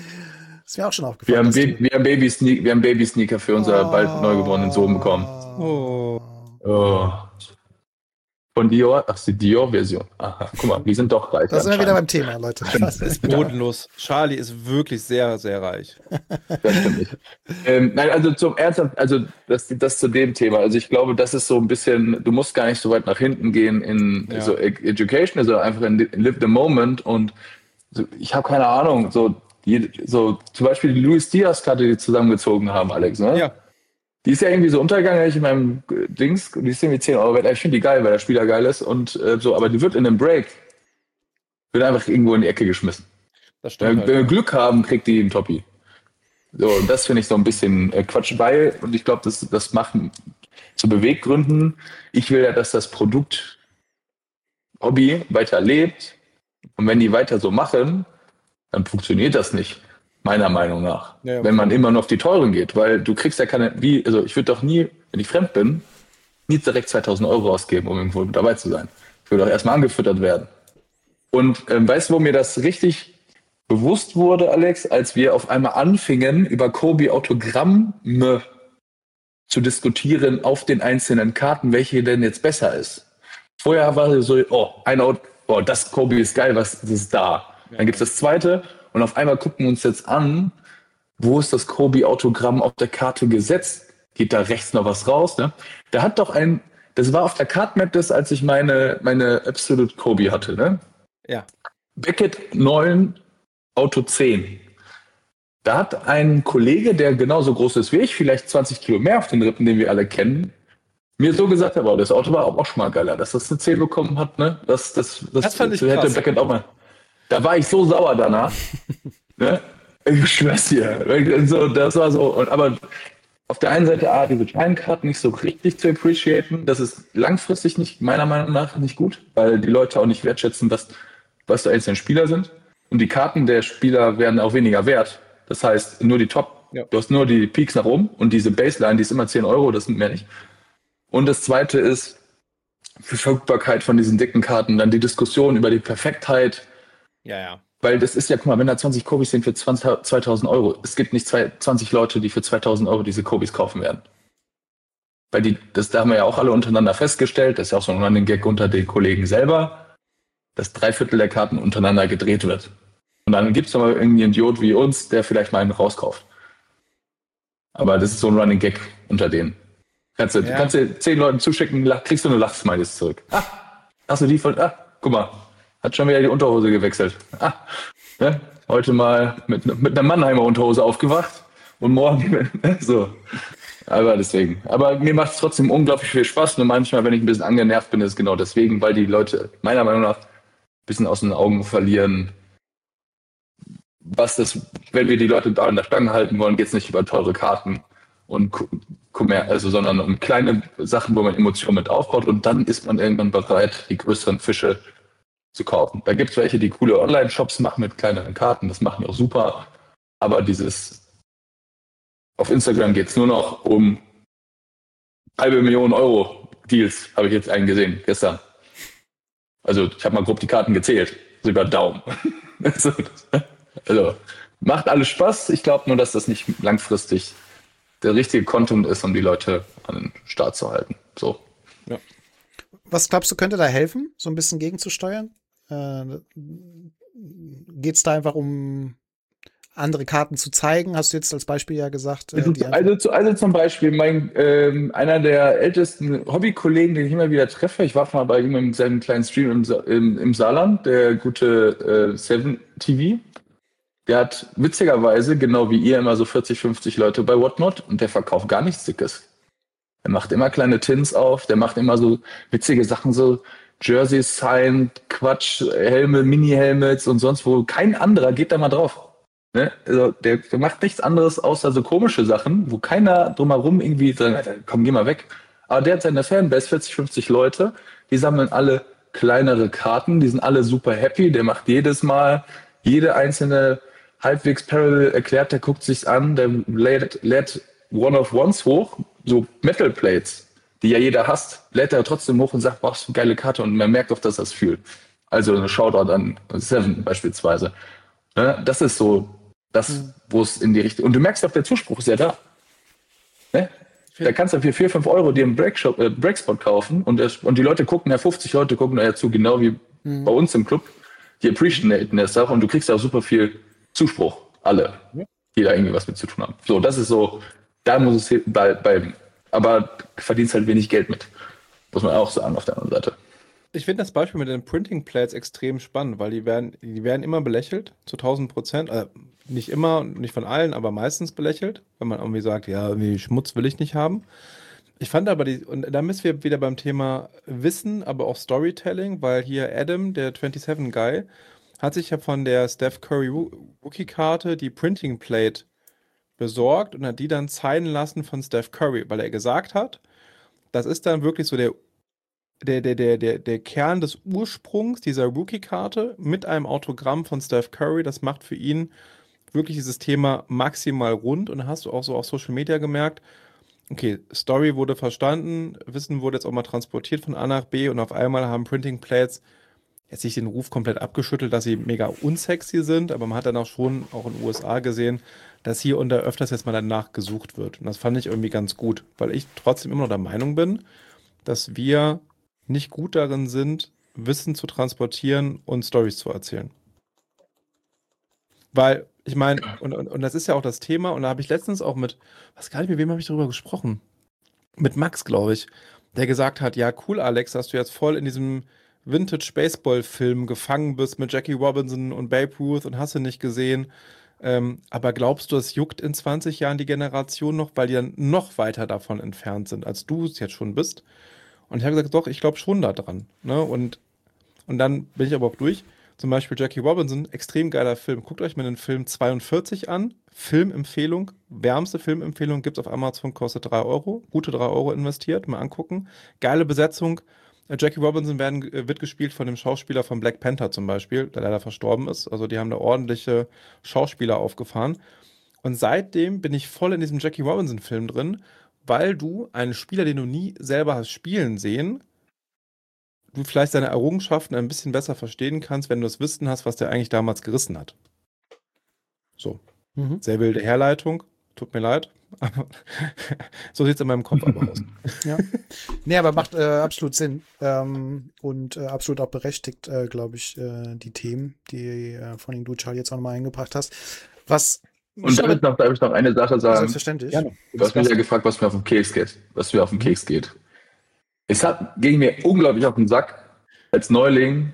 Ist mir auch schon Wir aufgefallen. haben, dass Ba- du- wir haben Baby-Sneak- wir haben Baby-Sneaker für unser bald neugeborenen Sohn bekommen. Oh. Oh. Von Dior, ach, die Dior-Version. Aha, guck mal, die sind doch reich. Da sind wir wieder beim Thema, Leute. Das ist bodenlos. Charlie ist wirklich sehr, sehr reich. Das stimmt nicht. ähm, nein, also zum Ernsthaft, also das, das zu dem Thema. Also ich glaube, das ist so ein bisschen, du musst gar nicht so weit nach hinten gehen in Ja. so Education, also einfach in, in Live the Moment und so, ich habe keine Ahnung, so, die, so zum Beispiel die Luis Diaz-Karte, die zusammengezogen haben, Alex, ne? Ja. Die ist ja irgendwie so untergegangen ich in meinem Dings, die ist irgendwie zehn Euro wert. Ich finde die geil, weil der Spieler geil ist und äh, so, aber die wird in einem Break, wird einfach irgendwo in die Ecke geschmissen. Das stimmt. Wenn Halt. wir Glück haben, kriegt die einen Toppi. So, und das finde ich so ein bisschen äh, Quatsch, weil, und ich glaube, das, das machen zu Beweggründen. Ich will ja, dass das Produkt Hobby weiter lebt. Und wenn die weiter so machen, dann funktioniert das nicht, meiner Meinung nach. Ja, ja. Wenn man immer nur auf die teuren geht, weil du kriegst ja keine, wie, also ich würde doch nie, wenn ich fremd bin, nie direkt zweitausend Euro ausgeben, um irgendwo dabei zu sein. Ich würde doch erstmal angefüttert werden. Und ähm, weißt du, wo mir das richtig bewusst wurde, Alex, als wir auf einmal anfingen, über Kobe-Autogramme zu diskutieren auf den einzelnen Karten, welche denn jetzt besser ist. Vorher war es so, oh, ein Auto, oh, das Kobe ist geil, was das ist da. Ja. Dann gibt es das zweite und auf einmal gucken wir uns jetzt an, wo ist das Kobe-Autogramm auf der Karte gesetzt? Geht da rechts noch was raus? Ne? Da hat doch ein, das war auf der Cardmap das, als ich meine, meine Absolute Kobe hatte. Ne? Ja. Beckett neun, Auto zehn. Da hat ein Kollege, der genauso groß ist wie ich, vielleicht zwanzig Kilo mehr auf den Rippen, den wir alle kennen, mir so gesagt, aber das Auto war auch schon mal geiler, dass das eine zehn bekommen hat. Ne? Das, das, das, Das fand ich hätte krass. Beckett auch mal. Da war ich so sauer danach. Ne? Ich schwör's dir. So, das war so. Und, aber auf der einen Seite, ah, diese kleinen Karten nicht so richtig zu appreciaten, das ist langfristig nicht, meiner Meinung nach, nicht gut, weil die Leute auch nicht wertschätzen, was, was die einzelnen Spieler sind. Und die Karten der Spieler werden auch weniger wert. Das heißt, nur die Top, Ja. du hast nur die Peaks nach oben und diese Baseline, die ist immer zehn Euro, das sind mehr nicht. Und das zweite ist, Verfügbarkeit von diesen dicken Karten, dann die Diskussion über die Perfektheit. Ja, ja. Weil das ist ja, guck mal, wenn da zwanzig Kobis sind für zwanzig, zweitausend Euro, es gibt nicht zwei, zwanzig Leute, die für zweitausend Euro diese Kobis kaufen werden. Weil die, das da haben wir ja auch alle untereinander festgestellt, das ist ja auch so ein Running Gag unter den Kollegen selber, dass drei Viertel der Karten untereinander gedreht wird. Und dann gibt es noch mal irgendwie einen Idiot wie uns, der vielleicht mal einen rauskauft. Aber das ist so ein Running Gag unter denen. Kannst du, Ja. kannst du zehn Leuten zuschicken, lach- kriegst du eine Lachsmilies zurück. Ah, hast du die von, ah, guck mal, hat schon wieder die Unterhose gewechselt. Ah, ne? Heute mal mit, mit einer Mannheimer Unterhose aufgewacht und morgen, ne? So. Aber deswegen. Aber mir macht es trotzdem unglaublich viel Spaß. Nur manchmal, wenn ich ein bisschen angenervt bin, ist es genau deswegen, weil die Leute meiner Meinung nach ein bisschen aus den Augen verlieren, was das, wenn wir die Leute da an der Stange halten wollen, geht es nicht über teure Karten und Kommer, also sondern um kleine Sachen, wo man Emotionen mit aufbaut und dann ist man irgendwann bereit, die größeren Fische zu kaufen. Da gibt es welche, die coole Online-Shops machen mit kleineren Karten, das machen die auch super. Aber dieses auf Instagram geht es nur noch um halbe Million Euro Deals, habe ich jetzt einen gesehen gestern. Also ich habe mal grob die Karten gezählt, so über Daumen. Also, also macht alles Spaß. Ich glaube nur, dass das nicht langfristig der richtige Content ist, um die Leute an den Start zu halten. So. Was glaubst du, könnte da helfen, so ein bisschen gegenzusteuern? Äh, Geht es da einfach um andere Karten zu zeigen? Hast du jetzt als Beispiel ja gesagt. Äh, Also, die also, zu- also zum Beispiel, mein, ähm, einer der ältesten Hobbykollegen, den ich immer wieder treffe, ich war mal bei ihm in seinem kleinen Stream im, Sa- im, im Saarland, der gute äh, Seven T V, der hat witzigerweise, genau wie ihr, immer so vierzig, fünfzig Leute bei Whatnot und der verkauft gar nichts Dickes. Der macht immer kleine Tins auf, der macht immer so witzige Sachen, so Jerseys, Sign, Quatsch, Helme, Mini-Helmets und sonst wo. Kein anderer geht da mal drauf. Ne? Also der, der macht nichts anderes außer so komische Sachen, wo keiner drumherum irgendwie sagt, komm, geh mal weg. Aber der hat seine Fanbase, vierzig, fünfzig Leute, die sammeln alle kleinere Karten, die sind alle super happy, der macht jedes Mal jede einzelne halbwegs Parallel erklärt, der guckt sich's an, der lädt, lädt One of Ones hoch, so Metal Plates, die ja jeder hasst, lädt er trotzdem hoch und sagt, boah, das ist eine geile Karte und man merkt auch, dass er es fühlt. Also eine Shoutout an Seven beispielsweise. Ne? Das ist so das, wo es in die Richtung. Und du merkst auch, der Zuspruch ist ja da. Ne? Da kannst du für vier, fünf Euro dir einen Breakshop, äh, Breakspot kaufen und, das, und die Leute gucken, ja, fünfzig Leute gucken da zu, genau wie mhm. bei uns im Club. Die appreciaten das auch und du kriegst auch super viel Zuspruch. Alle, ja. die da irgendwie was mit zu tun haben. So, das ist so, da muss es bleiben. Aber verdienst halt wenig Geld mit. Muss man auch sagen auf der anderen Seite. Ich finde das Beispiel mit den Printing Plates extrem spannend, weil die werden, die werden immer belächelt, zu tausend Prozent. Äh, nicht immer, nicht von allen, aber meistens belächelt, wenn man irgendwie sagt, ja, irgendwie Schmutz will ich nicht haben. Ich fand aber, die, und da müssen wir wieder beim Thema Wissen, aber auch Storytelling, weil hier Adam, der siebenundzwanzig Guy, hat sich ja von der Steph Curry Rookie-Karte die Printing Plate besorgt und hat die dann zeigen lassen von Steph Curry, weil er gesagt hat, das ist dann wirklich so der Der, der, der, der, der Kern des Ursprungs dieser Rookie-Karte mit einem Autogramm von Steph Curry, das macht für ihn wirklich dieses Thema maximal rund. Und da hast du auch so auf Social Media gemerkt, okay, Story wurde verstanden, Wissen wurde jetzt auch mal transportiert von A nach B und auf einmal haben Printing Plates jetzt nicht den Ruf komplett abgeschüttelt, dass sie mega unsexy sind, aber man hat dann auch schon auch in den U S A gesehen, dass hier und da öfters jetzt mal danach gesucht wird. Und das fand ich irgendwie ganz gut, weil ich trotzdem immer noch der Meinung bin, dass wir nicht gut darin sind, Wissen zu transportieren und Storys zu erzählen. Weil, ich meine, und, und, und das ist ja auch das Thema, und da habe ich letztens auch mit, was gar nicht, mit wem habe ich darüber gesprochen? Mit Max, glaube ich, der gesagt hat, ja cool, Alex, dass du jetzt voll in diesem Vintage-Baseball-Film gefangen bist mit Jackie Robinson und Babe Ruth und hast du nicht gesehen. Ähm, aber glaubst du, es juckt in zwanzig Jahren die Generation noch, weil die dann noch weiter davon entfernt sind, als du es jetzt schon bist? Und ich habe gesagt, doch, ich glaube schon daran. Ne? Und, und dann bin ich aber auch durch. Zum Beispiel Jackie Robinson, extrem geiler Film. Guckt euch mal den Film zweiundvierzig an. Filmempfehlung, wärmste Filmempfehlung, gibt es auf Amazon, kostet drei Euro. Gute drei Euro investiert, mal angucken. Geile Besetzung. Jackie Robinson werden, wird gespielt von dem Schauspieler von Black Panther zum Beispiel, der leider verstorben ist. Also die haben da ordentliche Schauspieler aufgefahren. Und seitdem bin ich voll in diesem Jackie Robinson-Film drin, weil du einen Spieler, den du nie selber hast spielen sehen, du vielleicht seine Errungenschaften ein bisschen besser verstehen kannst, wenn du das Wissen hast, was der eigentlich damals gerissen hat. So. Mhm. Sehr wilde Herleitung. Tut mir leid. Aber so sieht es in meinem Kopf aber aus. Ja. Nee, aber macht äh, absolut Sinn. Ähm, und äh, absolut auch berechtigt, äh, glaube ich, äh, die Themen, die äh, von du, Charlie, jetzt auch nochmal eingebracht hast. Was Und darf ich, noch, darf ich noch eine Sache sagen? Selbstverständlich. Ja, du hast mich ja gefragt, was mir auf den Keks geht. Was mir auf den Keks geht. Es hat, ging mir unglaublich auf den Sack, als Neuling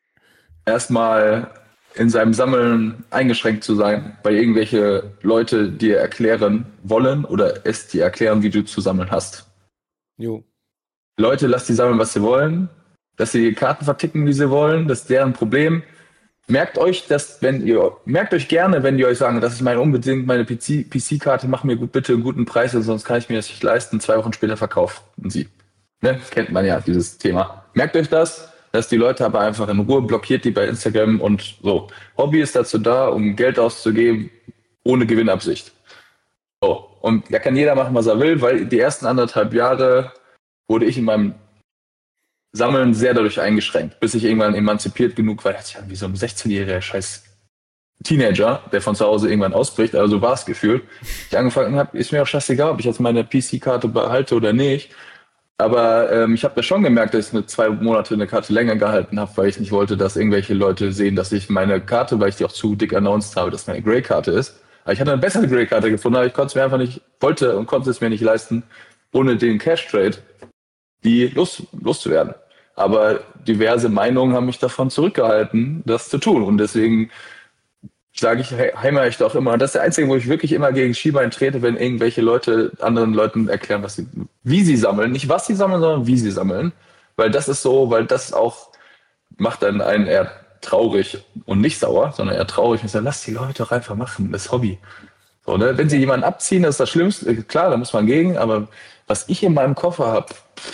erstmal in seinem Sammeln eingeschränkt zu sein, weil irgendwelche Leute dir erklären wollen oder es dir erklären, wie du zu sammeln hast. Jo. Leute, lasst die sammeln, was sie wollen. Dass sie die Karten verticken, wie sie wollen, das ist deren Problem. Merkt euch, dass, wenn ihr, merkt euch gerne, wenn die euch sagen, das ist meine unbedingt meine P C-Karte, mach mir gut, bitte einen guten Preis, sonst kann ich mir das nicht leisten. Zwei Wochen später verkaufen sie. Ne? Kennt man ja, dieses Thema. Merkt euch das, dass die Leute aber einfach in Ruhe, blockiert die bei Instagram und so. Hobby ist dazu da, um Geld auszugeben, ohne Gewinnabsicht. So. Und da kann jeder machen, was er will, weil die ersten anderthalb Jahre wurde ich in meinem Sammeln sehr dadurch eingeschränkt, bis ich irgendwann emanzipiert genug war, ja, wie so ein sechzehnjähriger scheiß Teenager, der von zu Hause irgendwann ausbricht, also war es gefühlt. Ich angefangen habe, ist mir auch scheißegal, ob ich jetzt meine P C-Karte behalte oder nicht. Aber ähm, ich habe ja schon gemerkt, dass ich eine zwei Monate eine Karte länger gehalten habe, weil ich nicht wollte, dass irgendwelche Leute sehen, dass ich meine Karte, weil ich die auch zu dick announced habe, dass meine Grey-Karte ist. Aber ich hatte eine bessere Grey-Karte gefunden, aber ich konnte es mir einfach nicht, wollte und konnte es mir nicht leisten, ohne den Cash-Trade die los, loszuwerden. Aber diverse Meinungen haben mich davon zurückgehalten, das zu tun. Und deswegen sage ich, heimere ich doch immer. Das ist der Einzige, wo ich wirklich immer gegen Schienbein trete, wenn irgendwelche Leute anderen Leuten erklären, was sie, wie sie sammeln. Nicht was sie sammeln, sondern wie sie sammeln. Weil das ist so, weil das auch macht dann einen eher traurig und nicht sauer, sondern eher traurig. Und ich sage, lass die Leute doch einfach machen, das ist Hobby. So, ne? Wenn sie jemanden abziehen, das ist das Schlimmste. Klar, da muss man gegen, aber was ich in meinem Koffer habe,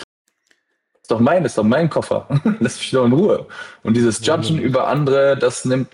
ist doch mein, ist doch mein Koffer. Lass mich doch in Ruhe. Und dieses Judgen über andere, das nimmt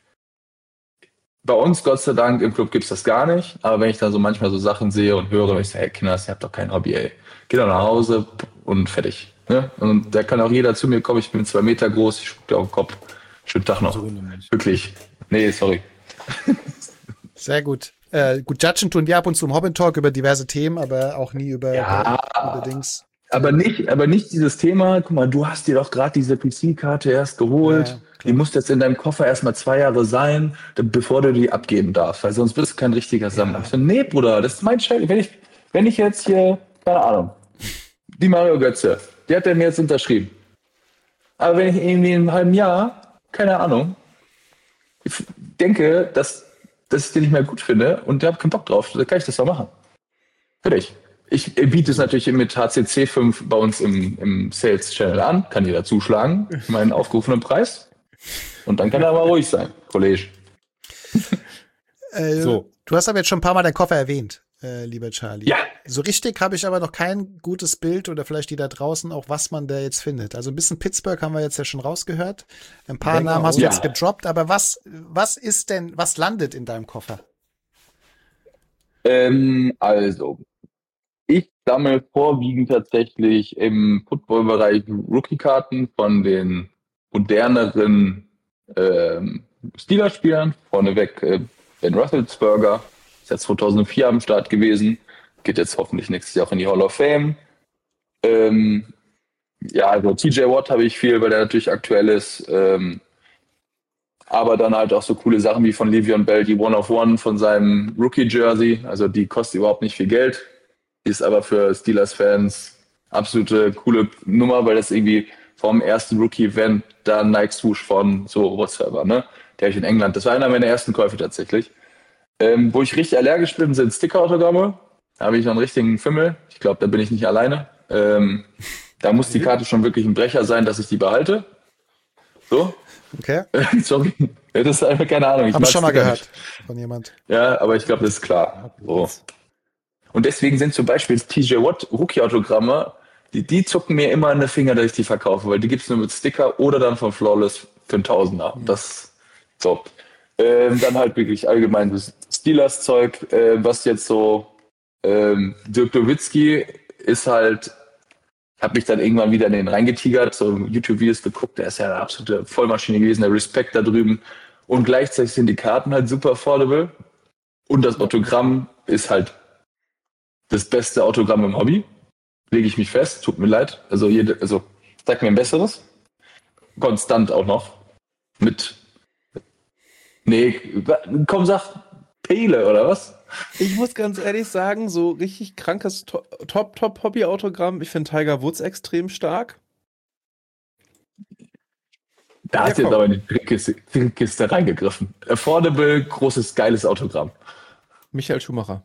bei uns, Gott sei Dank, im Club gibt es das gar nicht. Aber wenn ich da so manchmal so Sachen sehe und höre, ich sage, hey Kinders, ihr habt doch kein Hobby, ey. Geh doch nach Hause und fertig. Ne? Und da kann auch jeder zu mir kommen, ich bin zwei Meter groß, ich spuck dir auf den Kopf. Schönen Tag noch. So Wirklich. Nee, sorry. Sehr gut. Äh, gut, judgen tun wir ab und zu im Hobbit Talk über diverse Themen, aber auch nie über, Ja, über, über Dings. aber nicht, aber nicht dieses Thema, guck mal, du hast dir doch gerade diese P C-Karte erst geholt, Ja, die klar. muss jetzt in deinem Koffer erstmal zwei Jahre sein, da- bevor du die abgeben darfst, weil sonst bist du kein richtiger Sammler. Ja. Ich so, nee, Bruder, das ist mein Scheiß. Wenn ich, wenn ich jetzt hier, keine Ahnung, die Mario Götze, die hat er mir jetzt unterschrieben. Aber wenn ich irgendwie in einem halben Jahr, keine Ahnung, ich denke, dass, dass ich den nicht mehr gut finde und der hat keinen Bock drauf, dann kann ich das doch machen. Fertig. Ich biete es natürlich mit H C C fünf bei uns im, im Sales-Channel an, kann jeder zuschlagen, meinen aufgerufenen Preis. Und dann kann er aber ruhig sein, Kollege. Äh, So. Du hast aber jetzt schon ein paar Mal deinen Koffer erwähnt, äh, lieber Charlie. Ja. So richtig habe ich aber noch kein gutes Bild oder vielleicht die da draußen auch, was man da jetzt findet. Also ein bisschen Pittsburgh haben wir jetzt ja schon rausgehört. Ein paar Wenger Namen hast du auch. jetzt gedroppt, aber was, was ist denn, was landet in deinem Koffer? Ähm, also, ich sammle vorwiegend tatsächlich im Football-Bereich Rookie-Karten von den moderneren ähm, Steelers-Spielern. Vorneweg äh, Ben Roethlisberger, ist ja zweitausendvier am Start gewesen, geht jetzt hoffentlich nächstes Jahr auch in die Hall of Fame. Ähm, ja, also T J Watt habe ich viel, weil der natürlich aktuell ist. Ähm, aber dann halt auch so coole Sachen wie von Le'Veon Bell, die One of One von seinem Rookie-Jersey. Also die kostet überhaupt nicht viel Geld. Ist aber für Steelers-Fans absolute coole Nummer, weil das irgendwie vom ersten Rookie-Event da Nike Swoosh von so whatsoever, ne? Der ich in England, das war einer meiner ersten Käufe tatsächlich. Ähm, wo ich richtig allergisch bin, sind Sticker-Autogramme. Da habe ich noch einen richtigen Fimmel. Ich glaube, da bin ich nicht alleine. Ähm, da muss die Karte schon wirklich ein Brecher sein, dass ich die behalte. So. Okay. Sorry. Ja, das ist einfach keine Ahnung. Ich Habe ich mag schon mal Sticker gehört nicht. von jemand. Ja, aber ich glaube, das ist klar. So. Und deswegen sind zum Beispiel T J Watt Rookie-Autogramme, die, die zucken mir immer in den Finger, dass ich die verkaufe, weil die gibt es nur mit Sticker oder dann von Flawless für einen Tausender. Mhm. Das, so. Ähm, dann halt wirklich allgemein das Steelers-Zeug, äh, was jetzt so, ähm, Dirk Nowitzki ist halt, habe mich dann irgendwann wieder in den reingetigert, so YouTube-Videos geguckt, der ist ja eine absolute Vollmaschine gewesen, der Respekt da drüben. Und gleichzeitig sind die Karten halt super affordable. Und das Autogramm ist halt das beste Autogramm im Hobby. Lege ich mich fest, tut mir leid. Also, jede, also sag mir ein besseres. Konstant auch noch. Mit. Nee, komm, sag Pele oder was? Ich muss ganz ehrlich sagen, so richtig krankes To- Top-Top-Hobby-Autogramm. Ich finde Tiger Woods extrem stark. Da Ja, hast du jetzt komm. aber in die Trickkiste, Trickkiste reingegriffen. Affordable, großes, geiles Autogramm. Michael Schumacher.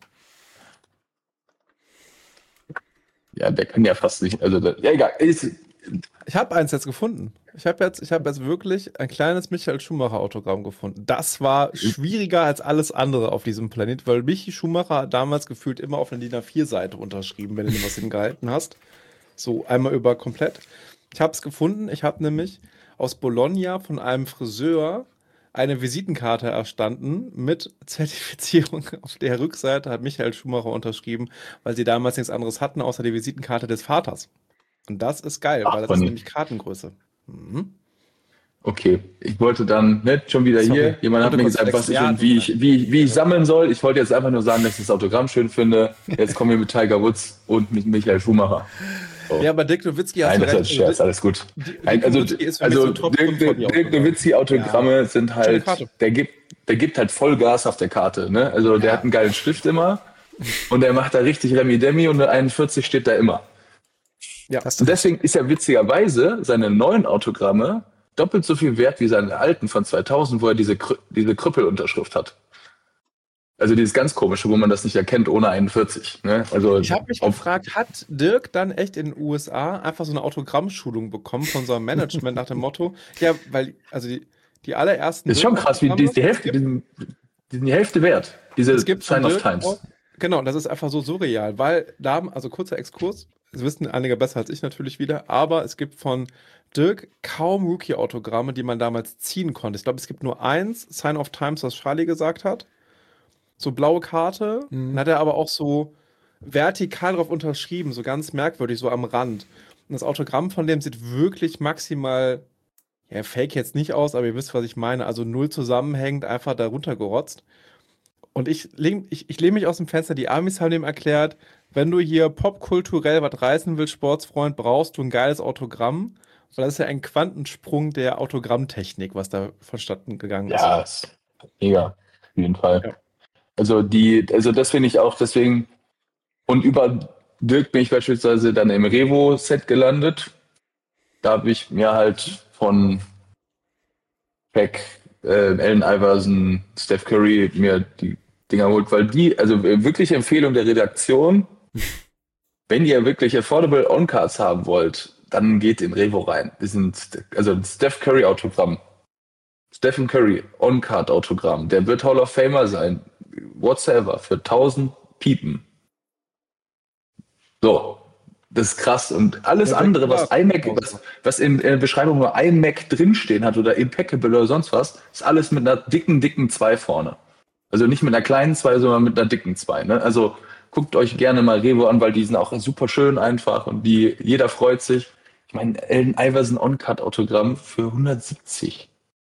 Ja, der kann ja fast nicht. Also, der, ja, egal. Ist, Ich habe eins jetzt gefunden. Ich habe jetzt, ich hab jetzt wirklich ein kleines Michael Schumacher Autogramm gefunden. Das war schwieriger als alles andere auf diesem Planet, weil Michi Schumacher hat damals gefühlt immer auf einer D I N A vier Seite unterschrieben, wenn du dir was hingehalten hast. So einmal über komplett. Ich habe es gefunden. Ich habe nämlich aus Bologna von einem Friseur eine Visitenkarte erstanden mit Zertifizierung. Auf der Rückseite hat Michael Schumacher unterschrieben, weil sie damals nichts anderes hatten, außer die Visitenkarte des Vaters. Und das ist geil, Ach, weil das Conny. ist nämlich Kartengröße. Mhm. okay, ich wollte dann nicht schon wieder Sorry. hier. Jemand hat Wollte mir kurz gesagt, was ich flexen. und wie ich, wie, wie ich sammeln soll. Ich wollte jetzt einfach nur sagen, dass ich das Autogramm schön finde. Jetzt kommen wir mit Tiger Woods und mit Michael Schumacher. So. Ja, aber Dirk Nowitzki hast Nein, du das ist ein recht. Scherz, alles gut. Dirk Nein, also, Nowitzki ist für mich also so Top Dirk, fünf Dirk, Hobby-Autogramm. Dirk Nowitzki Autogramme sind Schöne halt, Karte. der gibt, der gibt halt Vollgas auf der Karte, ne? Also der Ja. hat einen geilen Stift immer und der macht da richtig Remi Demi und eine einundvierzig steht da immer. Ja. Hast du Und deswegen ist ja witzigerweise seine neuen Autogramme doppelt so viel wert wie seine alten von zweitausend, wo er diese, Krü diese Krüppelunterschrift hat. Also dieses ganz komische, wo man das nicht erkennt ohne einundvierzig. Ne? Also Ich habe mich auf, gefragt, hat Dirk dann echt in den U S A einfach so eine Autogrammschulung bekommen von seinem Management nach dem Motto, ja, weil, also die, die allerersten ist schon krass, wie die, ist die Dirk-Autogramme, Hälfte, die, sind- die sind die Hälfte wert. Diese es gibt von Sign of Dirk Times. auch, genau, das ist einfach so surreal, weil da, also kurzer Exkurs, das wissen einige besser als ich natürlich wieder, aber es gibt von Dirk kaum Rookie-Autogramme, die man damals ziehen konnte. Ich glaube, es gibt nur eins, Sign of Times, was Charlie gesagt hat. So blaue Karte. Mhm. Dann hat er aber auch so vertikal drauf unterschrieben, so ganz merkwürdig, so am Rand. Und das Autogramm von dem sieht wirklich maximal, ja, fake jetzt nicht aus, aber ihr wisst, was ich meine. Also null zusammenhängend, einfach da runtergerotzt. Und ich lehne ich, ich lehn mich aus dem Fenster. Die Amis haben dem erklärt, wenn du hier popkulturell was reißen willst, Sportsfreund, brauchst du ein geiles Autogramm. Weil das ist ja ein Quantensprung der Autogrammtechnik, was da vonstatten gegangen ist. Ja, ist mega, auf jeden Fall. Ja. Also die, also das finde ich auch deswegen, und über Dirk bin ich beispielsweise dann im Revo-Set gelandet. Da habe ich mir halt von Peck, äh, Allen Iverson, Steph Curry mir die Dinger geholt, weil die, also wirkliche Empfehlung der Redaktion, wenn ihr wirklich affordable On-Cards haben wollt, dann geht in Revo rein. Die sind, also ein Steph Curry Autogramm. Stephen Curry On-Card Autogramm. Der wird Hall of Famer sein. Whatsoever. Für tausend Piepen. So. Das ist krass. Und alles Ja, andere, was klar. iMac, was, was in der Beschreibung nur iMac drinstehen hat oder Impeccable oder sonst was, ist alles mit einer dicken, dicken zwei vorne. Also nicht mit einer kleinen zwei, sondern mit einer dicken zwei. Ne? Also guckt euch gerne mal Revo an, weil die sind auch super schön einfach und die, jeder freut sich. Ich meine, Allen Iverson On-Card Autogramm für hundertsiebzig.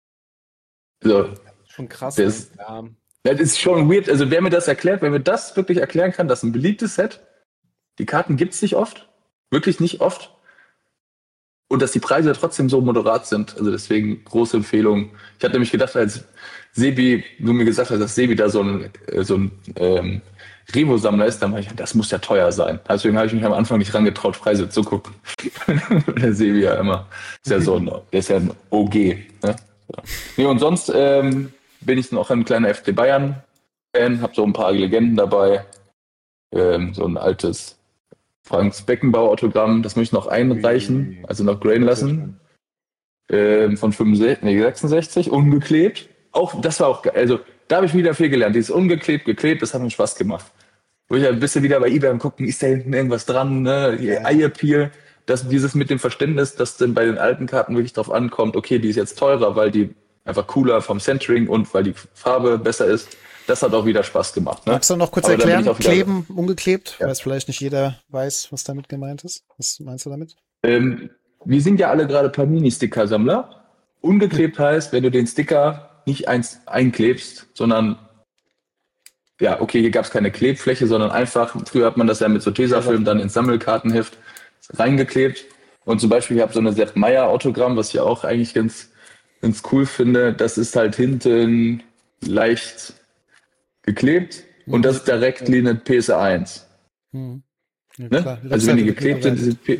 Also, Schon krass. das, ne? Ja. das ist schon weird. Also wer mir das erklärt, wer mir das wirklich erklären kann, das ist ein beliebtes Set. Die Karten gibt's nicht oft. Wirklich nicht oft. Und dass die Preise trotzdem so moderat sind. Also deswegen große Empfehlung. Ich hatte nämlich gedacht, als Sebi, du mir gesagt hast, dass Sebi da so ein, so ein ähm, Revo-Sammler ist, dann war ich, das muss ja teuer sein. Deswegen habe ich mich am Anfang nicht rangetraut, Preise zu gucken. Der Sebi ja immer. Ist ja so ein, der ist ja ein O G. Ne? So. Nee, und sonst ähm, bin ich noch ein kleiner F C Bayern-Fan, habe so ein paar Legenden dabei. Ähm, so ein altes Franks Beckenbauer-Autogramm, das möchte ich noch einreichen, also noch grain lassen. Ähm, von fünfundsechzig, nee, sechsundsechzig, ungeklebt. Auch, das war auch geil. Also, da habe ich wieder viel gelernt. Dieses ungeklebt, geklebt, das hat mir Spaß gemacht. Wo ich ein bisschen wieder bei eBay am gucken, ist da hinten irgendwas dran, ne? Die Eierpeel, das, dieses mit dem Verständnis, dass dann bei den alten Karten wirklich drauf ankommt, okay, die ist jetzt teurer, weil die einfach cooler vom Centering und weil die Farbe besser ist. Das hat auch wieder Spaß gemacht. Ne? Magst du noch kurz Aber erklären? wieder, Kleben, ungeklebt, ja. weil es vielleicht nicht jeder weiß, was damit gemeint ist. Was meinst du damit? Ähm, wir sind ja alle gerade Panini-Sticker-Sammler. Ungeklebt heißt, wenn du den Sticker nicht eins einklebst, sondern ja, okay, hier gab es keine Klebfläche, sondern einfach, früher hat man das ja mit so Tesafilm dann ins Sammelkartenheft reingeklebt. Und zum Beispiel, ich habe so eine Sepp Meier Autogramm, was ich auch eigentlich ganz, ganz cool finde. Das ist halt hinten leicht geklebt und das ist direkt eine P S A eins. Hm. Ja, ne? klar. Also wenn die geklebt sind, diese P-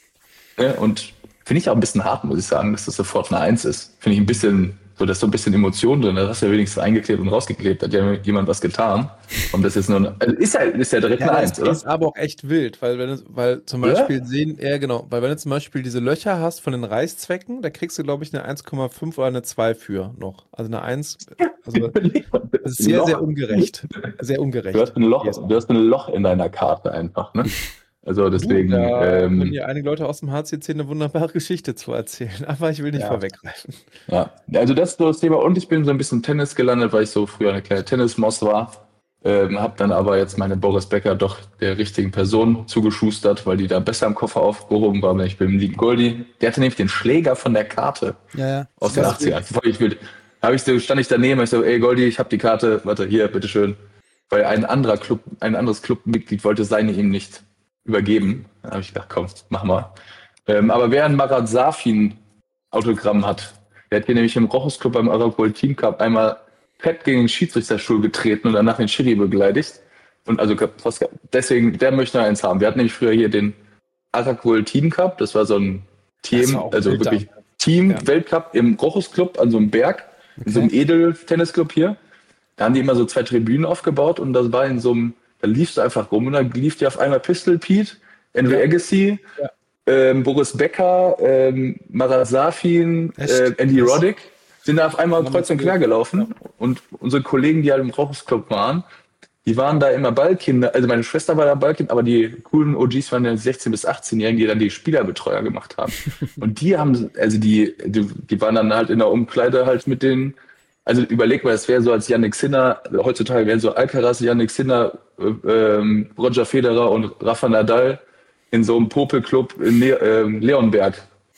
ja. Ne? Und finde ich auch ein bisschen hart, muss ich sagen, dass das sofort eine eins ist. Finde ich ein bisschen, so da ist so ein bisschen Emotion drin. Da hast du ja wenigstens eingeklebt und rausgeklebt. Hat ja jemand was getan. Und das ist nur eine, also ist ja, ist ja direkt Ja, eine das eins, oder? ist aber auch echt wild, weil wenn du, weil zum Oder? Beispiel sehen, ja genau, weil wenn du zum Beispiel diese Löcher hast von den Reißzwecken, da kriegst du, glaube ich, eine eins Komma fünf oder eine zwei für noch. Also eine eins, also das ist sehr, sehr ungerecht. Sehr ungerecht. Du hast ein Loch, du hast ein Loch in deiner Karte einfach, ne? Also deswegen. Du, da ähm, können hier einige Leute aus dem H C C eine wunderbare Geschichte zu erzählen, aber ich will nicht Ja. vorweggreifen. Ja, also das ist so das Thema. Und ich bin so ein bisschen Tennis gelandet, weil ich so früher eine kleine Tennismaus war. Ähm, hab dann aber jetzt meine Boris Becker doch der richtigen Person zugeschustert, weil die da besser im Koffer aufgehoben war. Ich bin lieben Goldi. Der hatte nämlich den Schläger von der Karte Ja, ja. aus den achtzigern. Ich will, hab ich so, stand ich daneben, ich so, ey Goldi, ich hab die Karte, warte, hier, bitteschön. Weil ein anderer Club, ein anderes Clubmitglied wollte seine ihm nicht übergeben. Dann habe ich gedacht, komm, mach mal. Ähm, aber wer ein Marat Safin Autogramm hat, der hat hier nämlich im Rochus Club beim Arapol Team Cup einmal fett gegen den Schiedsrichterstuhl getreten und danach den Schiri begleitet. Und also deswegen, der möchte eins haben. Wir hatten nämlich früher hier den Arapol Team Cup, das war so ein Das Team, war auch also wild da. wirklich Team Ja. Weltcup im Rochus Club an so einem Berg, in so einem Edel-Tennisclub hier. Da haben die immer so zwei Tribünen aufgebaut und das war in so einem, da liefst du einfach rum und dann lief die auf einmal Pistol Pete, Andrew Ja. Agassi, Ja. ähm, Boris Becker, ähm, Marat Safin, Echt? äh, Andy Krass. Roddick, sind da auf einmal Ja, kreuz und quer gelaufen. Und unsere Kollegen, die halt im Rochus-Club waren, die waren da immer Ballkinder, also meine Schwester war da Ballkind, aber die coolen O Gs waren ja sechzehn- bis achtzehnjährigen, die dann die Spielerbetreuer gemacht haben. Und die haben, also die, die, die waren dann halt in der Umkleide halt mit den, also überleg mal, es wäre so als Yannick Sinner, heutzutage wären so Alcaraz, Yannick Sinner, äh, ähm, Roger Federer und Rafa Nadal in so einem Popelclub in Le ähm, Leonberg.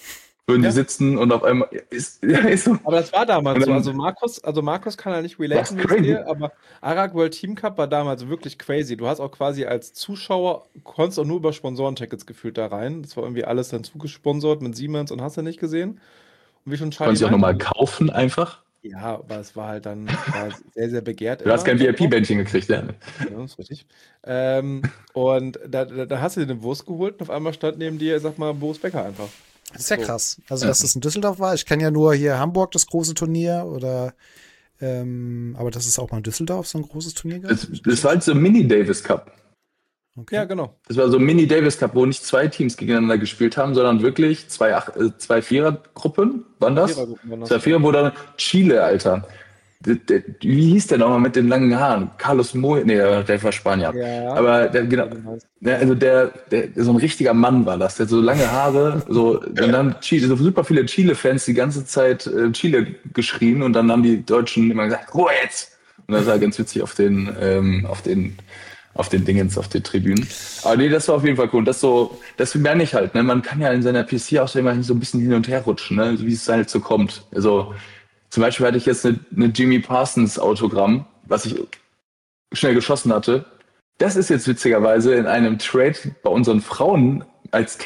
würden Ja. die sitzen und auf einmal ist, ja, ist so. Aber das war damals Und so. dann- Also Markus, also Markus kann ja nicht Das relaten, ist wie ich crazy. sehe, aber Arak World Team Cup war damals wirklich crazy. Du hast auch quasi als Zuschauer, konntest auch nur über Sponsorentickets gefühlt da rein. Das war irgendwie alles dann zugesponsert mit Siemens und hast du nicht gesehen. Und wie schon Charlie Konnte ich auch nochmal meinte, kaufen einfach. ja, aber es war halt dann war sehr, sehr begehrt Du hast kein immer. V I P-Bändchen gekriegt, ja. Ja, ist richtig. Ähm, und da, da, da hast du dir eine Wurst geholt und auf einmal stand neben dir, sag mal, Boris Becker einfach. Das ist ja So. krass. Also, Ja. dass das in Düsseldorf war. Ich kenne ja nur hier Hamburg, das große Turnier, oder, ähm, aber das ist auch mal in Düsseldorf so ein großes Turnier gab. Das, das war halt so ein Mini-Davis Cup. Okay. Ja, genau. Das war so ein Mini-Davis Cup, wo nicht zwei Teams gegeneinander gespielt haben, sondern wirklich zwei, Ach- äh, zwei Vierer-Gruppen. Waren das? Vierergruppen waren das. Zwei Vierer, wo dann Chile, Alter. Der, der, wie hieß der nochmal mit den langen Haaren? Carlos Moy, nee, der war Spanier. Ja. Aber der, genau, ja, also der, der, so ein richtiger Mann war das. Der hat so lange Haare, so, und dann Chile, so super viele Chile-Fans die ganze Zeit äh, Chile geschrien und dann haben die Deutschen immer gesagt, Ruhe jetzt! Und das war ganz witzig auf den, ähm, auf den, auf den Dingens, auf den Tribünen. Aber nee, das war auf jeden Fall cool. Und das so, das meine ich halt, ne? Man kann ja in seiner P C auch so immer so ein bisschen hin und her rutschen, ne? Wie es halt so kommt. Also, zum Beispiel hatte ich jetzt eine, eine Jimmy Parsons Autogramm, was ich schnell geschossen hatte. Das ist jetzt witzigerweise in einem Trade bei unseren Frauen als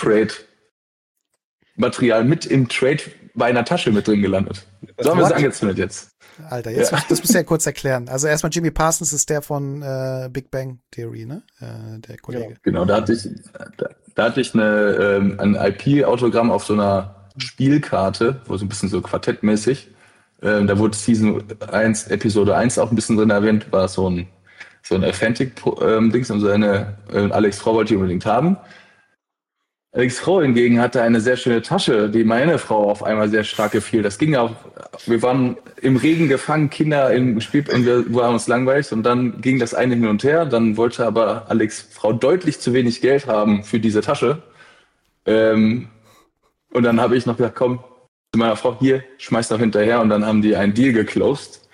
Cash-Trade-Material mit im Trade bei einer Tasche mit drin gelandet. So haben wir es What? angezündet jetzt. Alter, jetzt, Ja. das musst du ja kurz erklären. Also erstmal Jimmy Parsons ist der von äh, Big Bang Theory, ne? Äh, der Kollege. Genau, da hatte ich, da, da hatte ich eine, ähm, ein I P-Autogramm auf so einer Spielkarte, wo so ein bisschen so quartettmäßig. Ähm, da wurde Season eins, Episode eins auch ein bisschen drin erwähnt, war so ein, so ein Authentic-Dings und seine äh, Alex Frau wollte die unbedingt haben. Alex Frau hingegen hatte eine sehr schöne Tasche, die meine Frau auf einmal sehr stark gefiel. Das ging auch, wir waren im Regen gefangen, Kinder im Spiel und wir waren uns langweilig und dann ging das eine hin und her. Dann wollte aber Alex Frau deutlich zu wenig Geld haben für diese Tasche. Ähm, und dann habe ich noch gesagt, komm, zu meiner Frau, hier, schmeiß noch hinterher und dann haben die einen Deal geclosed.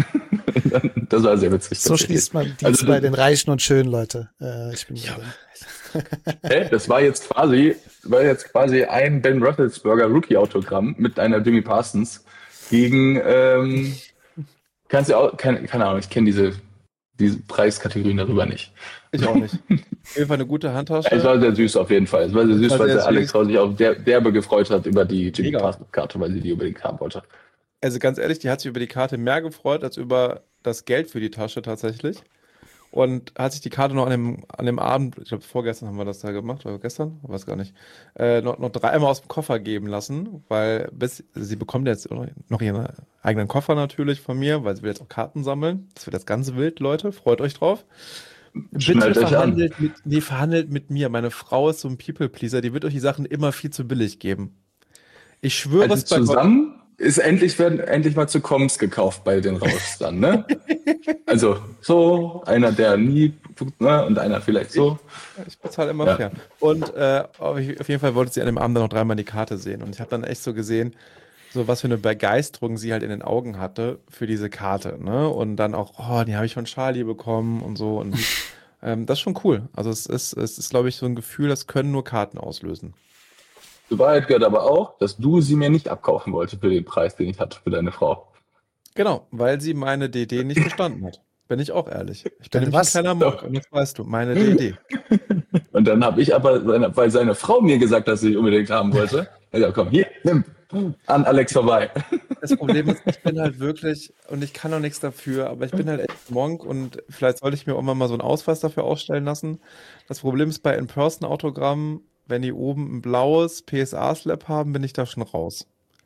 Das war sehr witzig. So schließt man Dienst Also, bei den Reichen und Schönen, Leute. Äh, ich bin ja. Hey, das war jetzt quasi, war jetzt quasi ein Ben Roethlisberger Rookie-Autogramm mit einer Jimmy Parsons gegen, ähm, kannst du auch, keine, keine Ahnung, ich kenne diese, diese Preiskategorien darüber nicht. Ich auch nicht. Auf jeden Fall eine gute Handtasche. Es war sehr süß auf jeden Fall. Es war sehr süß, war weil sehr der Alex süß. Frau sich auch der, derbe gefreut hat über die Jimmy Mega. Parsons-Karte, weil sie die unbedingt haben wollte. Also ganz ehrlich, die hat sich über die Karte mehr gefreut als über das Geld für die Tasche tatsächlich. Und hat sich die Karte noch an dem, an dem Abend, ich glaube vorgestern haben wir das da gemacht, oder gestern, weiß gar nicht, äh, noch, noch dreimal aus dem Koffer geben lassen, weil bis sie bekommt jetzt noch ihren eigenen Koffer natürlich von mir, weil sie will jetzt auch Karten sammeln. Das wird das ganze wild, Leute, freut euch drauf. Schnallt Bitte euch an. verhandelt mit, nee, verhandelt mit mir. Meine Frau ist so ein People-Pleaser, die wird euch die Sachen immer viel zu billig geben. Ich schwöre Also es bei Gott. zusammen ist endlich, werden endlich mal zu Koms gekauft bei den Raus dann, ne? Also so, einer, der nie, ne? Und einer vielleicht so. Ich bezahle immer Ja. fair. Und äh, auf auf jeden Fall wollte sie an dem Abend dann noch dreimal die Karte sehen. Und ich habe dann echt so gesehen, so was für eine Begeisterung sie halt in den Augen hatte für diese Karte. Ne? Und dann auch, oh, die habe ich von Charlie bekommen und so. Und ähm, das ist schon cool. Also es ist, es ist, glaube ich, so ein Gefühl, das können nur Karten auslösen. Zur Wahrheit gehört aber auch, dass du sie mir nicht abkaufen wolltest für den Preis, den ich hatte für deine Frau. Genau, weil sie meine D D nicht verstanden hat. Bin ich auch ehrlich. Ich bin Deine nämlich was? ein kleiner Monk und das weißt du, meine D D. Und dann habe ich aber, seine, weil seine Frau mir gesagt hat, dass sie unbedingt haben wollte, ja komm, hier, nimm, an Alex vorbei. Das Problem ist, ich bin halt wirklich, und ich kann auch nichts dafür, aber ich bin halt echt Monk und vielleicht sollte ich mir irgendwann mal so einen Ausweis dafür ausstellen lassen. Das Problem ist bei In-Person-Autogrammen, wenn die oben ein blaues P S A-Slap haben, bin ich da schon raus.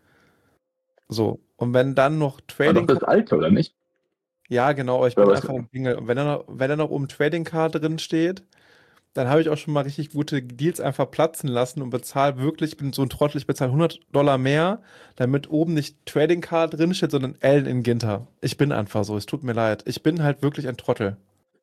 So, und wenn dann noch War doch Trading das Alte, oder nicht? Ja, genau, aber ich Ja, bin was- einfach ein Pingel. Und wenn da noch, wenn da noch oben Trading Card drin steht, dann habe ich auch schon mal richtig gute Deals einfach platzen lassen und bezahle wirklich, ich bin so ein Trottel, ich bezahle hundert Dollar mehr, damit oben nicht Trading Card drin steht, sondern L in Ginter. Ich bin einfach so, es tut mir leid. Ich bin halt wirklich ein Trottel.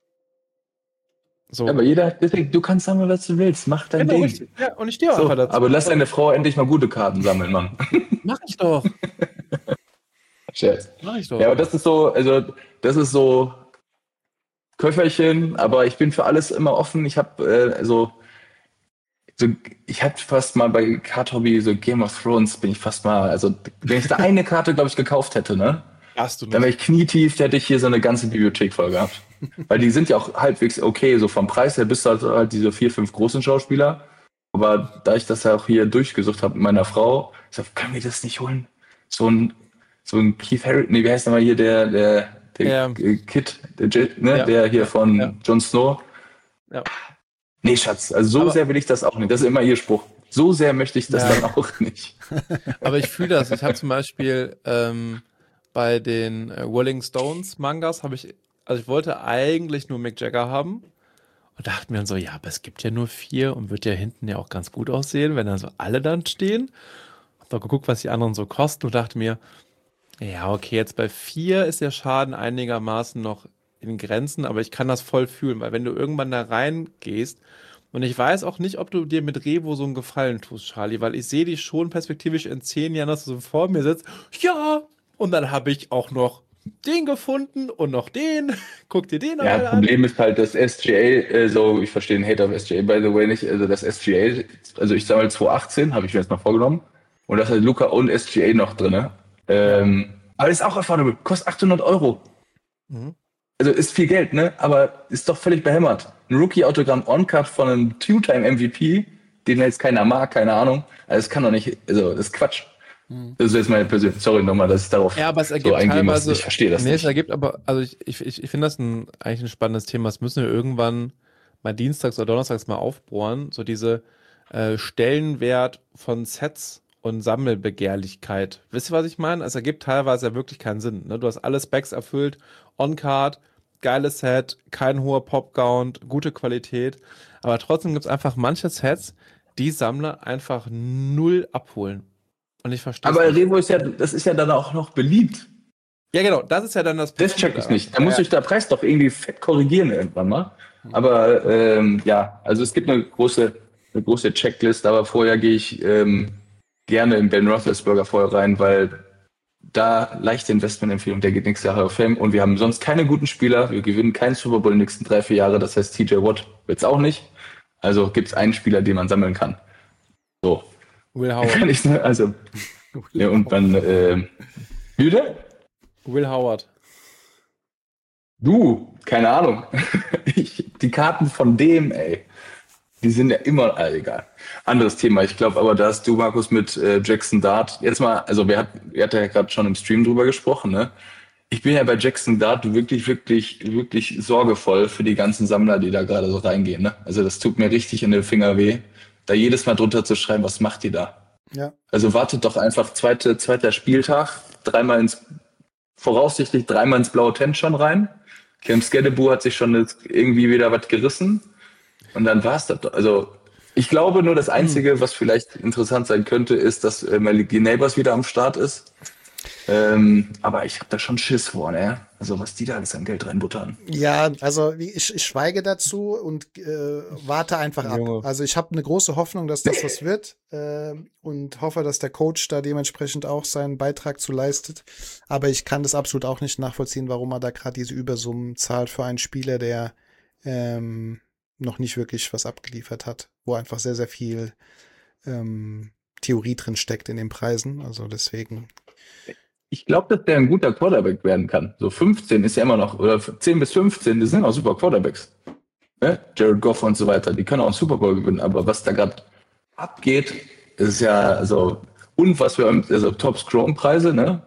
So. Ja, aber jeder, deswegen, du kannst sammeln, was du willst, mach dein Genau, Ding. richtig. Ja, und ich stehe auch So, einfach dazu. aber lass deine Frau endlich mal gute Karten sammeln, Mann. Mach ich doch. Scherz. Mach ich doch. Ja, aber das ist so, also das ist so Köfferchen, aber ich bin für alles immer offen. Ich habe äh, also so, ich hatte fast mal bei Card Hobby, so Game of Thrones, bin ich fast mal, also wenn ich da eine Karte, glaube ich, gekauft hätte, ne? Hast du Dann wäre nicht. ich knietief, da hätte ich hier so eine ganze Bibliothek voll gehabt. Weil die sind ja auch halbwegs okay, so vom Preis her bist du halt, halt diese vier, fünf großen Schauspieler. Aber da ich das ja auch hier durchgesucht habe mit meiner Frau, ich sag, können wir das nicht holen? So ein, so ein Keith Harris, nee, wie heißt der mal hier, der, der, der Ja. äh, Kid, der, Jet, ne, Ja, der hier ja, von ja. Jon Snow. Ja. Nee, Schatz, also so Aber- sehr will ich das auch nicht. Das ist immer ihr Spruch. So sehr möchte ich das Ja. dann auch nicht. Aber ich fühle das. Ich habe zum Beispiel ähm, bei den äh, Rolling Stones Mangas habe ich, also ich wollte eigentlich nur Mick Jagger haben und dachte mir dann so, ja, aber es gibt ja nur vier und wird ja hinten ja auch ganz gut aussehen, wenn dann so alle dann stehen. Hab da geguckt, was die anderen so kosten und dachte mir, ja, okay, jetzt bei vier ist der Schaden einigermaßen noch in Grenzen, aber ich kann das voll fühlen, weil wenn du irgendwann da reingehst, und ich weiß auch nicht, ob du dir mit Revo so einen Gefallen tust, Charlie, weil ich sehe dich schon perspektivisch in zehn Jahren, dass du so vor mir sitzt. Ja, und dann habe ich auch noch den gefunden und noch den. Guck dir den Ja, mal an. Problem ist halt, das S G A, äh, so, ich verstehe den Hate auf S G A, by the way, nicht, also das S G A, also ich sammle zwanzig achtzehn, habe ich mir jetzt mal vorgenommen, und da ist halt Luca und S G A noch drin. Ähm, aber ist auch affordable, kostet achthundert Euro. Mhm. Also ist viel Geld, ne? Aber ist doch völlig behämmert. Ein Rookie-Autogramm On-Card von einem Two-Time-M V P, den jetzt keiner mag, keine Ahnung. Also das kann doch nicht, also das ist Quatsch. Mhm. Das ist jetzt meine persönliche, sorry nochmal, dass ich darauf Ja, aber es so ergibt eingehen muss. teilweise. Ich verstehe das nee, nicht. es ergibt aber, also ich, ich, ich, ich finde das ein, eigentlich ein spannendes Thema. Das müssen wir irgendwann mal dienstags oder donnerstags mal aufbohren. So diese äh, Stellenwert von Sets und Sammelbegehrlichkeit. Wisst ihr, was ich meine? Es ergibt teilweise ja wirklich keinen Sinn. Ne? Du hast alle Specs erfüllt, On-Card, geiles Set, kein hoher Pop-Count, gute Qualität. Aber trotzdem gibt es einfach manche Sets, die Sammler einfach null abholen. Und ich verstehe es Aber nicht. Revo ist ja, das ist ja dann auch noch beliebt. Ja, genau, das ist ja dann das Das Perfide check ich daran. nicht. Da muss Ja, sich der Preis doch irgendwie fett korrigieren irgendwann mal. Aber ähm, ja, also es gibt eine große, eine große Checklist, aber vorher gehe ich ähm, gerne in Ben Roethlisberger vorher rein, weil da leichte Investmentempfehlung, der geht nächstes Jahr Hall of Fame und wir haben sonst keine guten Spieler. Wir gewinnen keinen Super Bowl in den nächsten drei, vier Jahre. Das heißt, T J Watt wird's auch nicht. Also gibt es einen Spieler, den man sammeln kann. So. Will Howard. Kann ich, ne? Also, ja, und dann, ähm, wieder? Will Howard. Du, keine Ahnung. Ich, die Karten von dem, ey, die sind ja immer, ah, egal. Anderes Thema. Ich glaube aber, da hast du, Markus, mit äh, Jackson Dart, jetzt mal, also wer hat, wer hat ja gerade schon im Stream drüber gesprochen, ne? Ich bin ja bei Jackson Dart wirklich, wirklich, wirklich sorgevoll für die ganzen Sammler, die da gerade so reingehen, ne? Also das tut mir richtig in den Finger weh, da jedes Mal drunter zu schreiben, was macht ihr da? Ja. Also wartet doch einfach zweite, zweiter Spieltag, dreimal ins, voraussichtlich dreimal ins blaue Tent schon rein. Cam Skedebu hat sich schon jetzt irgendwie wieder was gerissen. Und dann war's das doch. Also, ich glaube nur, das Einzige, was vielleicht interessant sein könnte, ist, dass äh, Maliki Neighbors wieder am Start ist. Ähm, aber ich habe da schon Schiss vor, ne? Also, was die da alles an Geld reinbuttern. Ja, also wie- ich, ich schweige dazu und äh, warte einfach ab. Junge. Also ich habe eine große Hoffnung, dass das was wird äh, und hoffe, dass der Coach da dementsprechend auch seinen Beitrag zu leistet. Aber ich kann das absolut auch nicht nachvollziehen, warum er da gerade diese Übersummen zahlt für einen Spieler, der ähm, noch nicht wirklich was abgeliefert hat, wo einfach sehr, sehr viel ähm, Theorie drin steckt in den Preisen. Also deswegen. Ich glaube, dass der ein guter Quarterback werden kann. So fünfzehn ist ja immer noch, oder zehn bis fünfzehn, das sind auch super Quarterbacks. Ne? Jared Goff und so weiter, die können auch einen Super Bowl gewinnen. Aber was da gerade abgeht, ist ja, also, und was wir, also Top-Scrum-Preise, ne?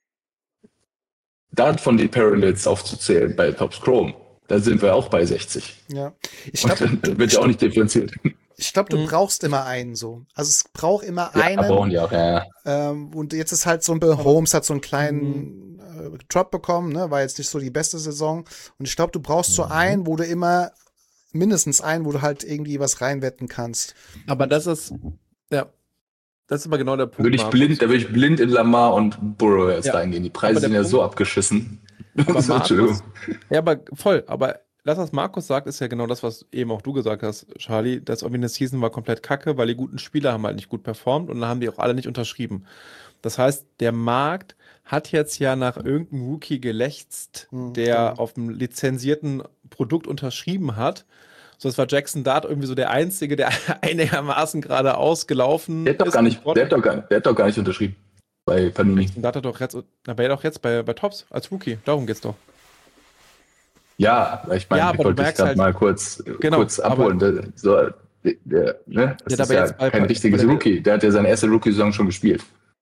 Davon die Parallels aufzuzählen bei Top Scrum, da sind wir auch bei sechzig. Ja, ich Und glaube, dann wird ja auch nicht differenziert. ich glaub, du Mhm. brauchst immer einen so. Also es braucht immer Ja, einen. brauchen die auch, ja. ja. Ähm, und jetzt ist halt so ein Bill Holmes hat so einen kleinen äh, Drop bekommen, ne? War jetzt nicht so die beste Saison. Und ich glaube, du brauchst so einen, wo du immer mindestens einen, wo du halt irgendwie was reinwetten kannst. Aber das ist, ja, das ist aber genau der Punkt. Würde ich Markus. blind, da würde ich blind in Lamar und Burrow jetzt Ja. reingehen. Die Aber Preise der sind ja Punkt- so abgeschissen. Aber So, Entschuldigung. Markus, ja, aber voll, aber das, was Markus sagt, ist ja genau das, was eben auch du gesagt hast, Charlie, das irgendwie eine Season war komplett kacke, weil die guten Spieler haben halt nicht gut performt und dann haben die auch alle nicht unterschrieben. Das heißt, der Markt hat jetzt ja nach irgendeinem Rookie gelächzt, Mhm, der genau. auf einem lizenzierten Produkt unterschrieben hat. So, das war Jackson Dart irgendwie so der Einzige, der einigermaßen gerade ausgelaufen Der hat doch ist. gar nicht, der hat doch gar, der hat doch gar nicht unterschrieben bei Panini. Jackson Dart hat doch jetzt, na, war ja doch jetzt bei, bei Topps als Rookie. Darum geht's doch. Ja, ich meine, Ja, ich aber du wollte dich merkst gerade halt- mal kurz, Genau, kurz abholen. Der, so, der, ne? Das Ja, ist aber ja jetzt bei- kein bei- richtiges bei der- Rookie. Der hat ja seine erste Rookie-Saison schon gespielt.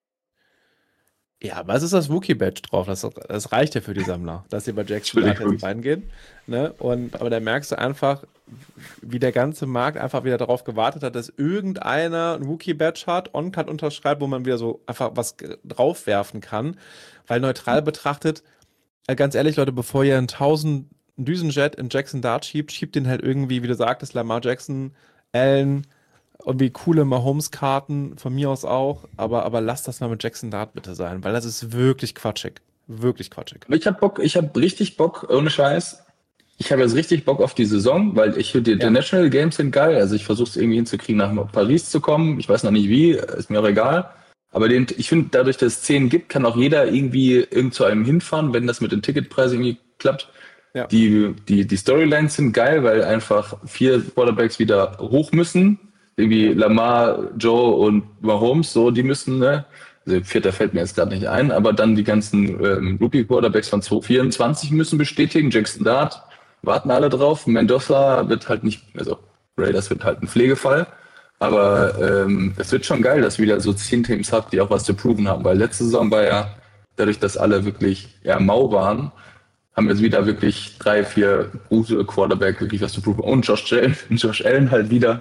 Ja, aber es ist das Rookie-Badge drauf. Das, das reicht ja für die Sammler, dass sie bei Jackson Dart Entschuldigung. jetzt reingehen. Ne? Und, aber da merkst du einfach, wie der ganze Markt einfach wieder darauf gewartet hat, dass irgendeiner ein Rookie-Badge hat, On-Card unterschreibt, wo man wieder so einfach was g- draufwerfen kann. Weil neutral betrachtet, äh, ganz ehrlich, Leute, bevor ihr einen tausend Düsenjet in Jackson Dart schiebt, schiebt den halt irgendwie, wie du sagtest, Lamar Jackson, Allen, irgendwie coole Mahomes-Karten, von mir aus auch, aber, aber lasst das mal mit Jackson Dart bitte sein, weil das ist wirklich quatschig. Wirklich quatschig. Aber ich hab Bock, ich hab richtig Bock, ohne Scheiß. Ich habe jetzt richtig Bock auf die Saison, weil ich finde, die Ja. International Games sind geil. Also ich versuche es irgendwie hinzukriegen, nach Paris zu kommen. Ich weiß noch nicht wie, ist mir auch egal. Aber den, ich finde, dadurch, dass es zehn gibt, kann auch jeder irgendwie irgend zu einem hinfahren, wenn das mit den Ticketpreisen irgendwie klappt. Ja. Die, die, die Storylines sind geil, weil einfach vier Quarterbacks wieder hoch müssen. Irgendwie Lamar, Joe und Mahomes, so, die müssen, ne? Also vierter fällt mir jetzt gerade nicht ein, aber dann die ganzen ähm, Rookie-Quarterbacks von zwanzig vierundzwanzig müssen bestätigen. Jackson Dart, warten alle drauf. Mendoza wird halt nicht, also Raiders wird halt ein Pflegefall. Aber ähm, es wird schon geil, dass wieder so zehn Teams hat, die auch was zu proven haben. Weil letzte Saison war ja, dadurch, dass alle wirklich eher mau waren, haben jetzt wieder wirklich drei, vier gute Quarterback wirklich was zu proven. Und Josh Allen, Josh Allen halt wieder.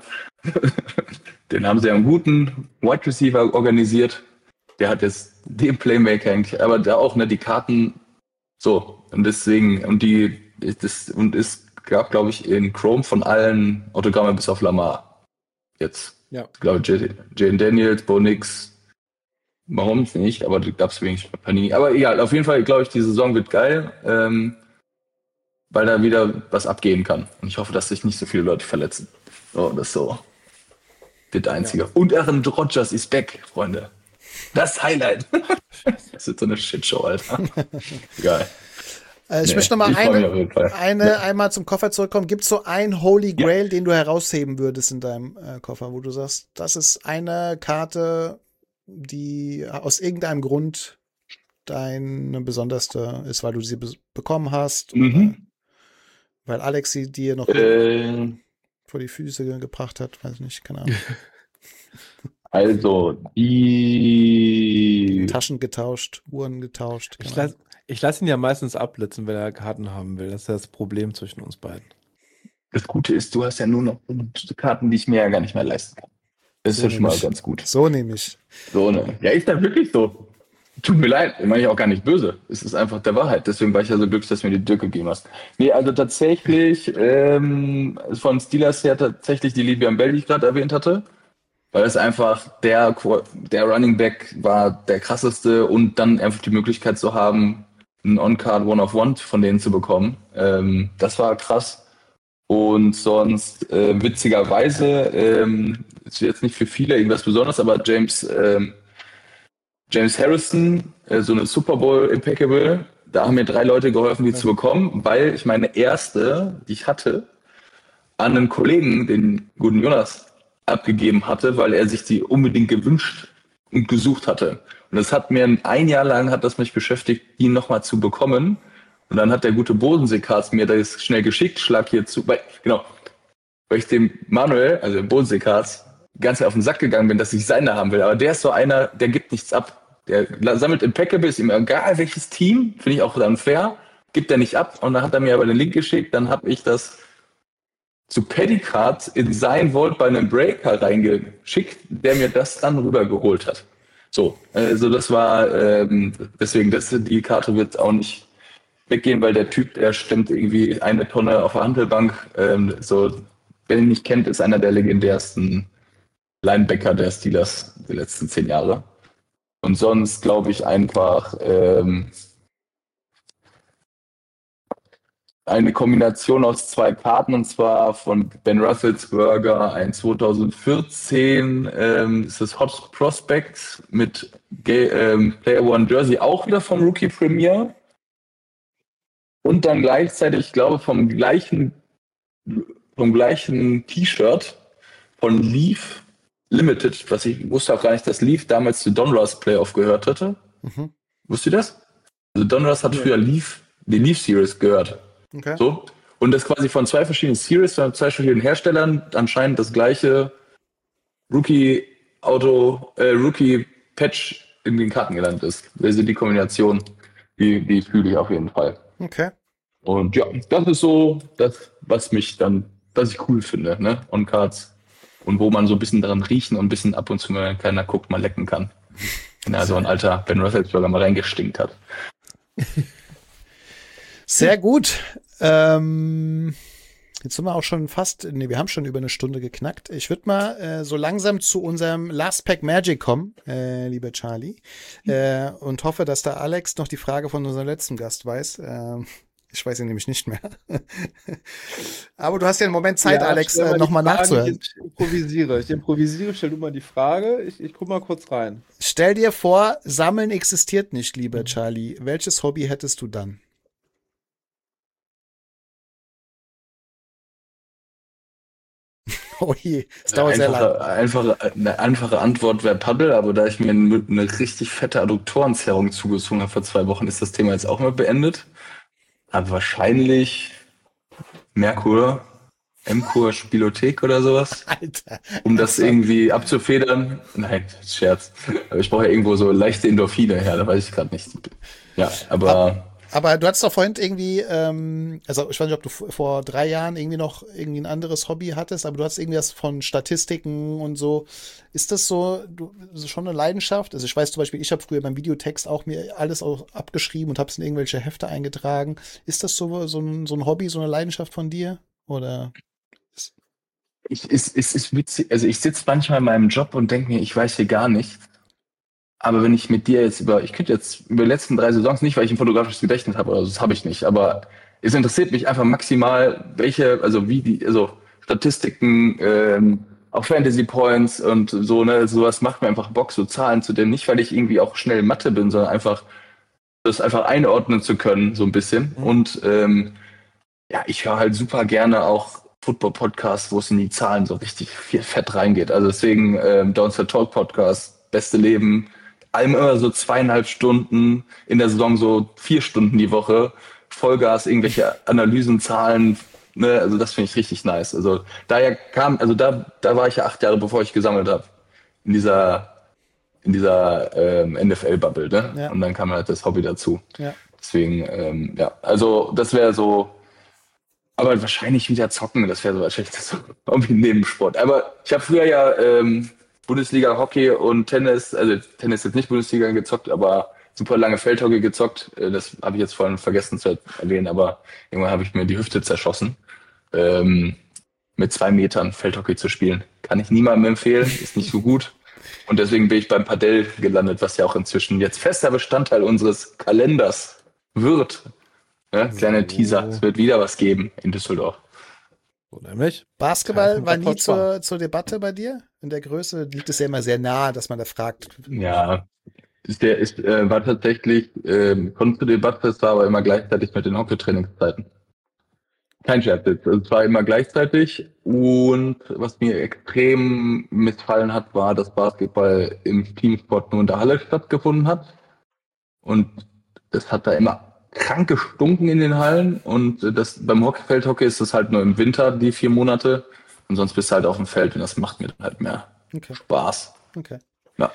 Den haben sie ja einen guten Wide Receiver organisiert. Der hat jetzt den Playmaker eigentlich, aber da auch, ne, die Karten so. Und deswegen, und die, das, und es gab, glaube ich, in Chrome von allen Autogramme bis auf Lamar. Jetzt. Ja. Ich glaube, Jane Daniels, Bo Nix, Mahomes nicht, aber die gab es wenig bei Panini. Aber egal, auf jeden Fall glaube ich, die Saison wird geil, ähm, weil da wieder was abgehen kann. Und ich hoffe, dass sich nicht so viele Leute verletzen. So, das ist so das Einzige. Ja. Und Aaron Rodgers ist back, Freunde. Das Highlight. Das wird so eine Shitshow, Alter. Geil. Äh, ich Nee, möchte noch mal ich freu mich eine, auf jeden Fall. eine Ja. einmal zum Koffer zurückkommen. Gibt es so ein Holy Grail, den du herausheben würdest in deinem äh, Koffer, wo du sagst, das ist eine Karte, die aus irgendeinem Grund deine besonderste ist, weil du sie be bekommen hast oder Mhm. weil Alex sie dir noch Äh, vor die Füße gebracht hat, weiß nicht, keine Ahnung. also, die. Taschen getauscht, Uhren getauscht. Ich keine lasse ich lass ihn ja meistens abblitzen, wenn er Karten haben will. Das ist ja das Problem zwischen uns beiden. Das Gute ist, du hast ja nur noch Karten, die ich mir ja gar nicht mehr leisten kann. Das ist So ja schon mal nämlich. ganz gut. Ahnung. So nämlich. So, ne? Ja, ist ja wirklich so. Tut mir leid, ich meine ich auch gar nicht böse. Es ist einfach der Wahrheit. Deswegen war ich ja so glücklich, dass du mir die Dirk gegeben hast. Nee, also tatsächlich, ähm, von Steelers her tatsächlich die Le'Veon Bell, die ich gerade erwähnt hatte. Weil es einfach der, der Running Back war der krasseste und dann einfach die Möglichkeit zu haben, einen On-Card One-of-One von denen zu bekommen. Ähm, das war krass. Und sonst, äh, witzigerweise, ähm, ist jetzt nicht für viele irgendwas Besonderes, aber James, ähm, James Harrison, äh, so eine Super Bowl Impeccable, da haben mir drei Leute geholfen, die Ja. zu bekommen, weil ich meine erste, die ich hatte, an einen Kollegen, den guten Jonas, abgegeben hatte, weil er sich die unbedingt gewünscht und gesucht hatte. Und das hat mir ein Jahr lang hat das mich beschäftigt, ihn nochmal zu bekommen. Und dann hat der gute Bodensee-Cards mir das schnell geschickt, schlag hier zu, weil, genau, weil ich dem Manuel, also dem Bodensee-Cards, ganz auf den Sack gegangen bin, dass ich seine haben will. Aber der ist so einer, der gibt nichts ab. Der sammelt Impeccable, ist ihm egal welches Team, finde ich auch dann fair, gibt er nicht ab. Und dann hat er mir aber den Link geschickt, dann habe ich das zu Paddy Cards in sein Vault bei einem Breaker reingeschickt, der mir das dann rübergeholt hat. So, also das war, ähm, deswegen, das, die Karte wird auch nicht weggehen, weil der Typ, der stemmt irgendwie eine Tonne auf der Handelbank. Ähm, so, wer ihn nicht kennt, ist einer der legendärsten Linebacker der Steelers der letzten zehn Jahre. Und sonst glaube ich einfach ähm, eine Kombination aus zwei Karten, und zwar von Ben Roethlisberger, ein zwanzig vierzehn, ähm, ist das Hot Prospects mit Ge- ähm, Player One Jersey, auch wieder vom Rookie Premier. Und dann gleichzeitig, ich glaube, vom gleichen vom gleichen T-Shirt von Leaf Limited, was ich wusste auch gar nicht, dass Leaf damals zu Donruss Playoff gehört hatte. Mhm. Wusst ihr das? Also Donruss hat ja. früher Leaf, die Leaf Series gehört. Okay. So. Und das quasi von zwei verschiedenen Series, von zwei verschiedenen Herstellern anscheinend das gleiche Rookie-Auto, äh, Rookie-Patch in den Karten gelandet ist. Also die Kombination, die, die fühle ich auf jeden Fall. Okay. Und ja, das ist so das, was mich dann, was ich cool finde, ne? On Cards. Und wo man so ein bisschen daran riechen und ein bisschen ab und zu, wenn keiner guckt, mal lecken kann. Wenn er so ein alter Ben Roethlisberger mal reingestinkt hat. Sehr gut. Ähm, jetzt sind wir auch schon fast, nee, wir haben schon über eine Stunde geknackt. Ich würde mal äh, so langsam zu unserem Last Pack Magic kommen, äh, lieber Charlie. Äh, und hoffe, dass der Alex noch die Frage von unserem letzten Gast weiß. Äh, Ich weiß ihn nämlich nicht mehr. Aber du hast ja einen Moment Zeit, ja, Alex, äh, nochmal nachzuhören. Ich improvisiere. Ich improvisiere, stell du mal die Frage. Ich, ich guck mal kurz rein. Stell dir vor, Sammeln existiert nicht, lieber Charlie. Welches Hobby hättest du dann? Oh je, es dauert sehr lange. Einfache, eine einfache Antwort wäre Paddel, aber da ich mir eine richtig fette Adduktorenzerrung zugezogen habe vor zwei Wochen, ist das Thema jetzt auch mal beendet. Aber wahrscheinlich Merkur, M-Kur Spielothek oder sowas. Alter. Um das irgendwie abzufedern. Nein, Scherz. Aber ich brauche ja irgendwo so leichte Endorphine her, da weiß ich gerade nicht. Ja, aber... aber... Aber du hattest doch vorhin irgendwie, ähm, also ich weiß nicht, ob du vor drei Jahren irgendwie noch irgendwie ein anderes Hobby hattest, aber du hast irgendwie was von Statistiken und so. Ist das so, du, ist das schon eine Leidenschaft? Also ich weiß zum Beispiel, ich habe früher beim Videotext auch mir alles auch abgeschrieben und habe es in irgendwelche Hefte eingetragen. Ist das so, so, ein, so ein Hobby, so eine Leidenschaft von dir? Oder? Ich, es, es ist witzig, also ich sitze manchmal in meinem Job und denke mir, ich weiß hier gar nichts. Aber wenn ich mit dir jetzt über, ich könnte jetzt über die letzten drei Saisons nicht, weil ich ein fotografisches Gedächtnis habe, oder so, das habe ich nicht, aber es interessiert mich einfach maximal, welche, also wie die, also Statistiken, ähm, auch Fantasy Points und so, ne, sowas macht mir einfach Bock, so Zahlen zu dem, nicht weil ich irgendwie auch schnell in Mathe bin, sondern einfach, das einfach einordnen zu können, so ein bisschen. Mhm. Und ähm, ja, ich höre halt super gerne auch Football-Podcasts, wo es in die Zahlen so richtig viel fett reingeht. Also deswegen ähm, Downstairs Talk Podcast, Beste Leben, allem immer so zweieinhalb Stunden, in der Saison so vier Stunden die Woche, Vollgas, irgendwelche Analysen, Zahlen, ne, also das finde ich richtig nice. Also daher kam, also da, da war ich ja acht Jahre, bevor ich gesammelt habe, in dieser, in dieser ähm, N F L-Bubble, ne? Ja. Und dann kam halt das Hobby dazu. Ja. Deswegen, ähm, ja, also das wäre so, aber wahrscheinlich wieder zocken, das wäre so wahrscheinlich das Hobby neben Sport. Aber ich habe früher ja ähm, Bundesliga Hockey und Tennis, also Tennis jetzt nicht Bundesliga gezockt, aber super lange Feldhockey gezockt. Das habe ich jetzt vorhin vergessen zu erwähnen, aber irgendwann habe ich mir die Hüfte zerschossen. Ähm, mit zwei Metern Feldhockey zu spielen. Kann ich niemandem empfehlen, ist nicht so gut. Und deswegen bin ich beim Padel gelandet, was ja auch inzwischen jetzt fester Bestandteil unseres Kalenders wird. Ja, kleiner so. Teaser, es wird wieder was geben in Düsseldorf. So nämlich. Basketball war nie zur, zur Debatte bei dir? In der Größe liegt es ja immer sehr nah, dass man da fragt. Ja, ist der ist, äh, war tatsächlich, äh, kommt zur Debatte, es war aber immer gleichzeitig mit den Hockey-Trainingszeiten. Kein Scherz, es war immer gleichzeitig und was mir extrem missfallen hat, war, dass Basketball im Teamsport nur in der Halle stattgefunden hat und es hat da immer krank gestunken in den Hallen und das beim Hockeyfeldhockey ist das halt nur im Winter die vier Monate und sonst bist du halt auf dem Feld und das macht mir halt mehr okay. Spaß. Okay. Ja.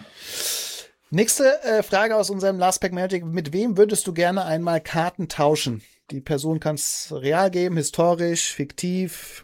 Nächste äh, Frage aus unserem Last Pack Magic. Mit wem würdest du gerne einmal Karten tauschen? Die Person kann es real geben, historisch, fiktiv.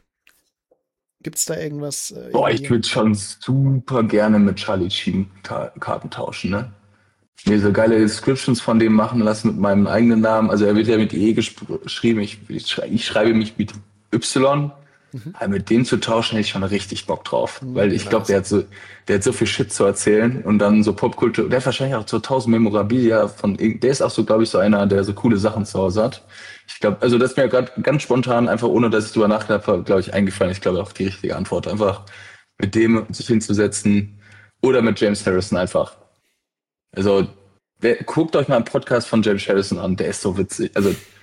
Gibt es da irgendwas? Äh, Boah, ich würde schon super gerne mit Charlie Sheen Karten tauschen, ne? Mir so geile Descriptions von dem machen lassen mit meinem eigenen Namen. Also er wird ja mit E geschrieben, ich, ich schreibe mich mit Y. Mhm. Aber mit dem zu tauschen hätte ich schon richtig Bock drauf. Mhm, weil ich glaube, der hat so, der hat so viel Shit zu erzählen und dann so Popkultur. Der hat wahrscheinlich auch so tausend Memorabilia von, der ist auch so, glaube ich, so einer, der so coole Sachen zu Hause hat. Ich glaube, also das ist mir gerade ganz spontan, einfach ohne, dass ich drüber nachgedacht habe, glaube ich, eingefallen. Ich glaube auch die richtige Antwort. Einfach mit dem sich hinzusetzen oder mit James Harrison einfach. Also, wer, guckt euch mal einen Podcast von James Harrison an, der ist so witzig. Also,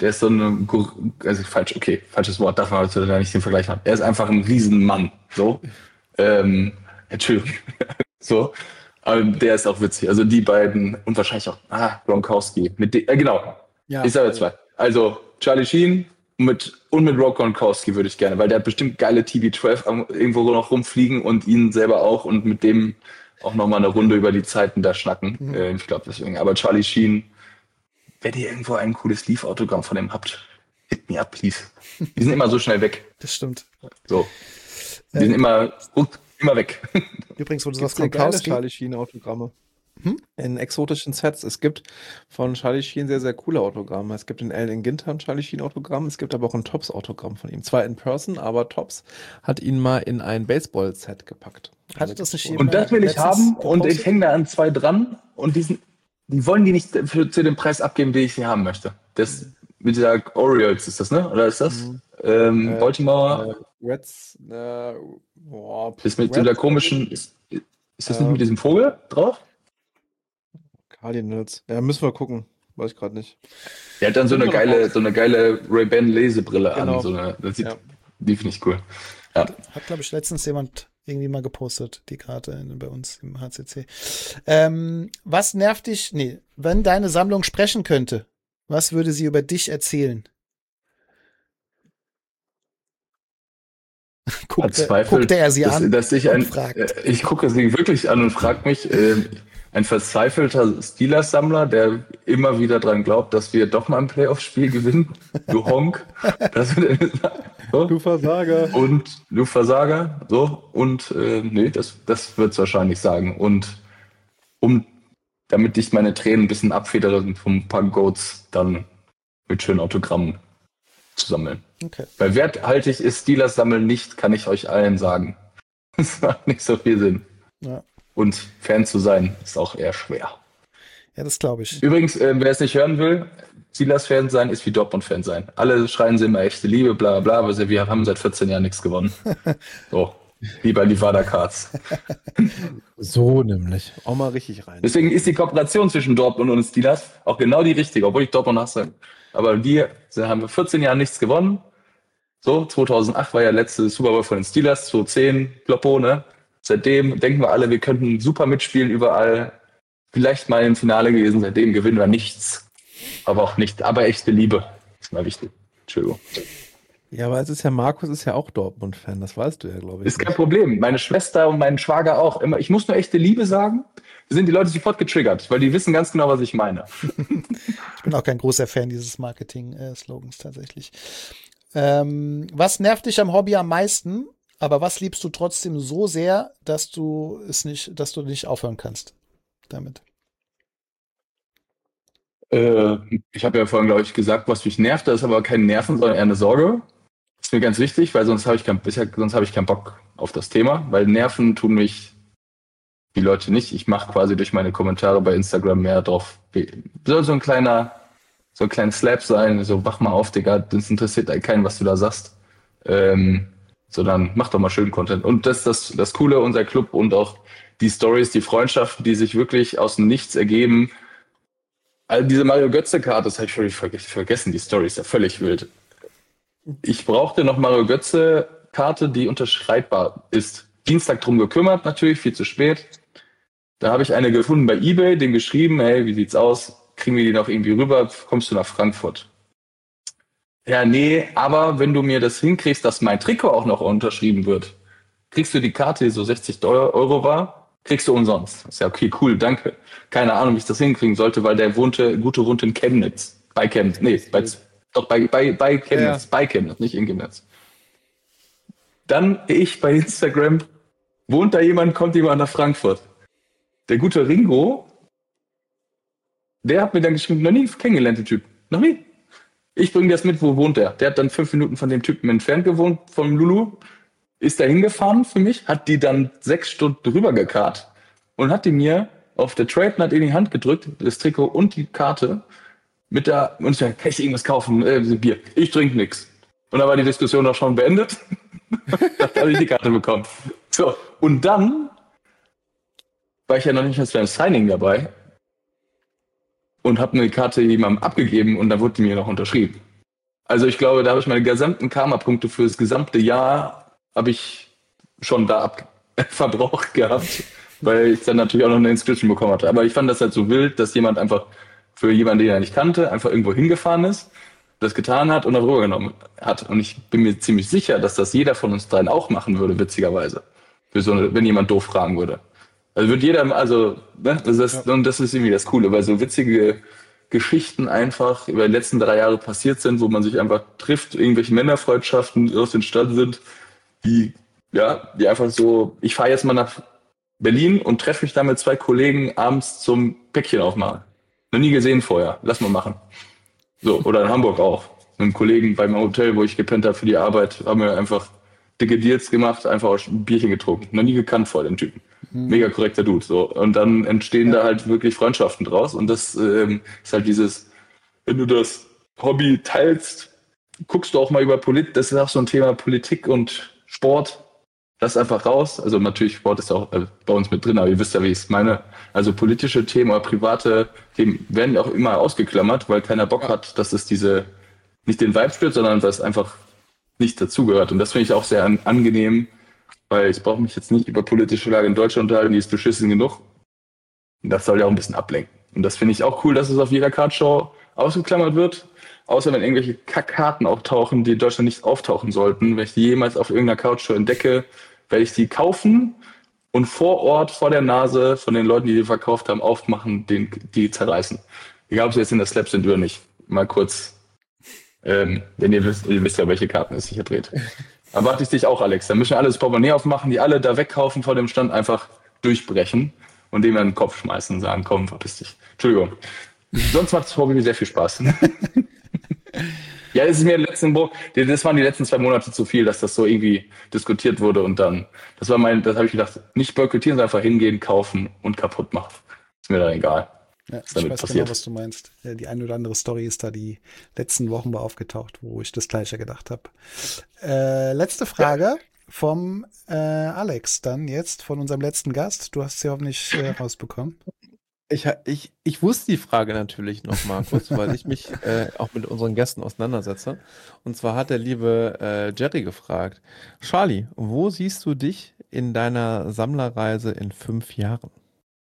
Der ist so eine, Gur- also falsch, okay, falsches Wort, darf man heute da nicht den Vergleich haben. Er ist einfach ein Riesenmann, so. Ähm, Entschuldigung. So. Aber der ist auch witzig. Also die beiden und wahrscheinlich auch, ah, Gronkowski. Mit de- äh, genau. Ja. Ich sage zwei. Also Charlie Sheen mit, und mit Rob Gronkowski würde ich gerne, weil der hat bestimmt geile T B zwölf am- irgendwo noch rumfliegen und ihn selber auch und mit dem auch nochmal eine Runde über die Zeiten da schnacken. Mhm. Äh, ich glaube deswegen. Aber Charlie Sheen, wenn ihr irgendwo ein cooles Leaf-Autogramm von dem habt, hit me up, please. Die sind immer so schnell weg. Das stimmt. So. Die Äh, sind immer, immer weg. Übrigens, wo du Gibt sagst, sehr geile Gronkowski. Charlie Sheen Autogramme. Hm? In exotischen Sets. Es gibt von Charlie Sheen sehr, sehr coole Autogramme. Es gibt in Allen Ginter ein Charlie Sheen Autogramm. Es gibt aber auch ein Tops Autogramm von ihm. Zwar in Person, aber Tops hat ihn mal in ein Baseball-Set gepackt. Hatte das nicht Und das will ich letztens haben und gepostet? ich hänge da an zwei dran und die, sind, die wollen die nicht für, zu dem Preis abgeben, den ich sie haben möchte. Das mit dieser Orioles ist das, ne? Oder ist das? Mhm. Ähm, Äh, Baltimore Äh, Reds, äh, boah, ist mit Reds, dieser komischen, ist, ist das nicht Ähm, mit diesem Vogel drauf? Cardinals. Ja, müssen wir gucken. Weiß ich gerade nicht. Der hat dann so eine Finden wir geile, raus. so eine geile Ray-Ban Lesebrille Genau. an. So eine, das sieht, Ja. Die finde ich cool. Ja. Hat, glaube ich, letztens jemand irgendwie mal gepostet, die Karte in, bei uns im H C C. Ähm, was nervt dich? Nee, wenn deine Sammlung sprechen könnte, was würde sie über dich erzählen? Guckte, Verzweifelt, guckte er sie dass, an dass ich und ein, fragt. äh, ich gucke sie wirklich an und frage mich, äh, ein verzweifelter Steelers-Sammler, der immer wieder dran glaubt, dass wir doch mal ein Playoff-Spiel gewinnen. Du Honk. Das wird, so. Du Versager. Und du Versager. So. Und äh, nee, das, das wird es wahrscheinlich sagen. Und um, damit ich meine Tränen ein bisschen abfedere von ein paar Goats, dann mit schönen Autogrammen zu sammeln. Okay. Weil werthaltig ist Steelers sammeln nicht, kann ich euch allen sagen. Das macht nicht so viel Sinn. Ja, Und Fan zu sein, ist auch eher schwer. ja das glaube ich. Übrigens, äh, wer es nicht hören will, Steelers-Fan sein ist wie Dortmund-Fan sein. Alle schreien sie immer echte Liebe, bla bla, aber sie- wir haben seit vierzehn Jahren nichts gewonnen. So, lieber Livada Cards. So nämlich. Auch mal richtig rein. Deswegen ist die Kooperation zwischen Dortmund und Steelers auch genau die richtige, obwohl ich Dortmund hasse. Aber wir sie haben vierzehn Jahre nichts gewonnen. So, zweitausendacht war ja letzte Super Bowl von den Steelers, zweitausendzehn, Kloppo, ne? Seitdem denken wir alle, wir könnten super mitspielen überall. Vielleicht mal im Finale gewesen, seitdem gewinnen wir nichts. Aber auch nicht, aber echte Liebe. Ist mal wichtig. Entschuldigung. Ja, aber es ist ja, Markus ist ja auch Dortmund-Fan, das weißt du ja, glaube ich. Ist kein Problem. Meine Schwester und mein Schwager auch. Immer, ich muss nur echte Liebe sagen. Da sind die Leute sofort getriggert, weil die wissen ganz genau, was ich meine. Ich bin auch kein großer Fan dieses Marketing-Slogans tatsächlich. Ähm, was nervt dich am Hobby am meisten? Aber was liebst du trotzdem so sehr, dass du es nicht, dass du nicht aufhören kannst damit? Äh, ich habe ja vorhin, glaube ich, gesagt, was mich nervt. Das ist aber kein Nerven, sondern eher eine Sorge. Das ist mir ganz wichtig, weil sonst habe ich, kein, bisher, sonst habe ich keinen Bock auf das Thema. Weil Nerven tun mich die Leute nicht. Ich mache quasi durch meine Kommentare bei Instagram mehr drauf. Soll so ein kleiner, so ein kleiner Slap sein. So, wach mal auf, Digga. Das interessiert keinen, was du da sagst. Ähm, sondern mach doch mal schön Content. Und das ist das, das Coole, unser Club und auch die Stories, die Freundschaften, die sich wirklich aus dem Nichts ergeben. Also diese Mario Götze-Karte, das habe ich völlig verge- vergessen, die Story ist ja völlig wild. Ich brauchte noch Mario Götze-Karte, die unterschreibbar ist. Dienstag drum gekümmert, natürlich, viel zu spät. Da habe ich eine gefunden bei eBay, dem geschrieben, hey, wie sieht's aus? Kriegen wir die noch irgendwie rüber? Kommst du nach Frankfurt? Ja, nee, aber wenn du mir das hinkriegst, dass mein Trikot auch noch unterschrieben wird, kriegst du die Karte, die so sechzig Euro war, kriegst du umsonst. Ist ja okay, cool, danke. Keine Ahnung, wie ich das hinkriegen sollte, weil der wohnte, gute wohnt in Chemnitz. Bei Chemnitz, nee, bei, doch bei, bei, bei Chemnitz, Ja. bei Chemnitz, nicht in Chemnitz. Dann ich bei Instagram, wohnt da jemand, kommt jemand nach Frankfurt. Der gute Ringo, der hat mir dann geschrieben, noch nie kennengelernt, den Typ. Noch nie. Ich bringe das mit, wo wohnt der? Der hat dann fünf Minuten von dem Typen entfernt gewohnt, vom Lulu. Ist da hingefahren für mich, hat die dann sechs Stunden drüber gekarrt und hat die mir auf der Trade Night in die Hand gedrückt, das Trikot und die Karte. Mit der, und ich sag, kann ich irgendwas kaufen? Äh, Bier. Ich trinke nichts. Und da war die Diskussion auch schon beendet. Da habe ich die Karte bekommen. So, und dann war ich ja noch nicht mal beim Signing dabei und habe eine Karte jemandem abgegeben und dann wurde die mir noch unterschrieben. Also ich glaube, da habe ich meine gesamten Karma-Punkte für das gesamte Jahr habe ich schon da ab verbraucht gehabt, weil ich dann natürlich auch noch eine Inscription bekommen hatte. Aber ich fand das halt so wild, dass jemand einfach für jemanden, den er nicht kannte, einfach irgendwo hingefahren ist, das getan hat und dann rübergenommen hat. Und ich bin mir ziemlich sicher, dass das jeder von uns dreien auch machen würde, witzigerweise. Für so eine, wenn jemand doof fragen würde. Also wird jeder, also, ne, das ist, ja. Und das ist irgendwie das Coole, weil so witzige Geschichten einfach über die letzten drei Jahre passiert sind, wo man sich einfach trifft, irgendwelche Männerfreundschaften die aus den Stadt sind, die, ja, die einfach so, ich fahre jetzt mal nach Berlin und treffe mich da mit zwei Kollegen abends zum Päckchen aufmachen. Noch nie gesehen vorher, lass mal machen. So, oder in Hamburg auch. Mit einem Kollegen beim Hotel, wo ich gepennt habe für die Arbeit, haben wir einfach dicke Deals gemacht, einfach auch ein Bierchen getrunken. Noch nie gekannt vor den Typen. Mega korrekter Dude. So. Und dann entstehen ja. da halt wirklich Freundschaften draus. Und das ähm, ist halt dieses, wenn du das Hobby teilst, guckst du auch mal über Politik, das ist auch so ein Thema Politik und Sport, das einfach raus. Also natürlich, Sport ist auch äh, bei uns mit drin, aber ihr wisst ja, wie ich es meine. Also politische Themen oder private Themen werden auch immer ausgeklammert, weil keiner Bock ja. hat, dass es diese, nicht den Vibe spürt, sondern dass einfach nicht dazugehört. Und das finde ich auch sehr an, angenehm, weil ich brauche mich jetzt nicht über politische Lage in Deutschland unterhalten, die ist beschissen genug. Und das soll ja auch ein bisschen ablenken. Und das finde ich auch cool, dass es auf jeder Cardshow ausgeklammert wird. Außer wenn irgendwelche Kackkarten auftauchen, die in Deutschland nicht auftauchen sollten. Wenn ich die jemals auf irgendeiner Cardshow entdecke, werde ich die kaufen und vor Ort, vor der Nase von den Leuten, die die verkauft haben, aufmachen, den, die zerreißen. Egal, ob sie jetzt in der Slap sind oder nicht. Mal kurz, ähm, denn ihr wisst, ihr wisst ja, welche Karten es sich hier dreht. Erwarte ich dich auch, Alex. Dann müssen wir alle das Portemonnaie aufmachen, die alle da wegkaufen vor dem Stand, einfach durchbrechen und dem in den Kopf schmeißen und sagen, komm, verpiss dich. Entschuldigung. Sonst macht das Hobby sehr viel Spaß. Ja, das ist mir letzten Bo- das waren die letzten zwei Monate zu viel, dass das so irgendwie diskutiert wurde und dann, das war mein, das habe ich gedacht, nicht boykottieren, sondern einfach hingehen, kaufen und kaputt machen. Ist mir dann egal. Ja, ich weiß passiert. Genau, was du meinst. Ja, die eine oder andere Story ist da die letzten Wochen mal aufgetaucht, wo ich das Gleiche gedacht habe. Äh, letzte Frage ja. vom äh, Alex dann jetzt, von unserem letzten Gast. Du hast sie hoffentlich äh, rausbekommen. Ich, ich, ich wusste die Frage natürlich noch, Markus, weil ich mich äh, auch mit unseren Gästen auseinandersetze. Und zwar hat der liebe äh, Jerry gefragt, Charlie, wo siehst du dich in deiner Sammlerreise in fünf Jahren?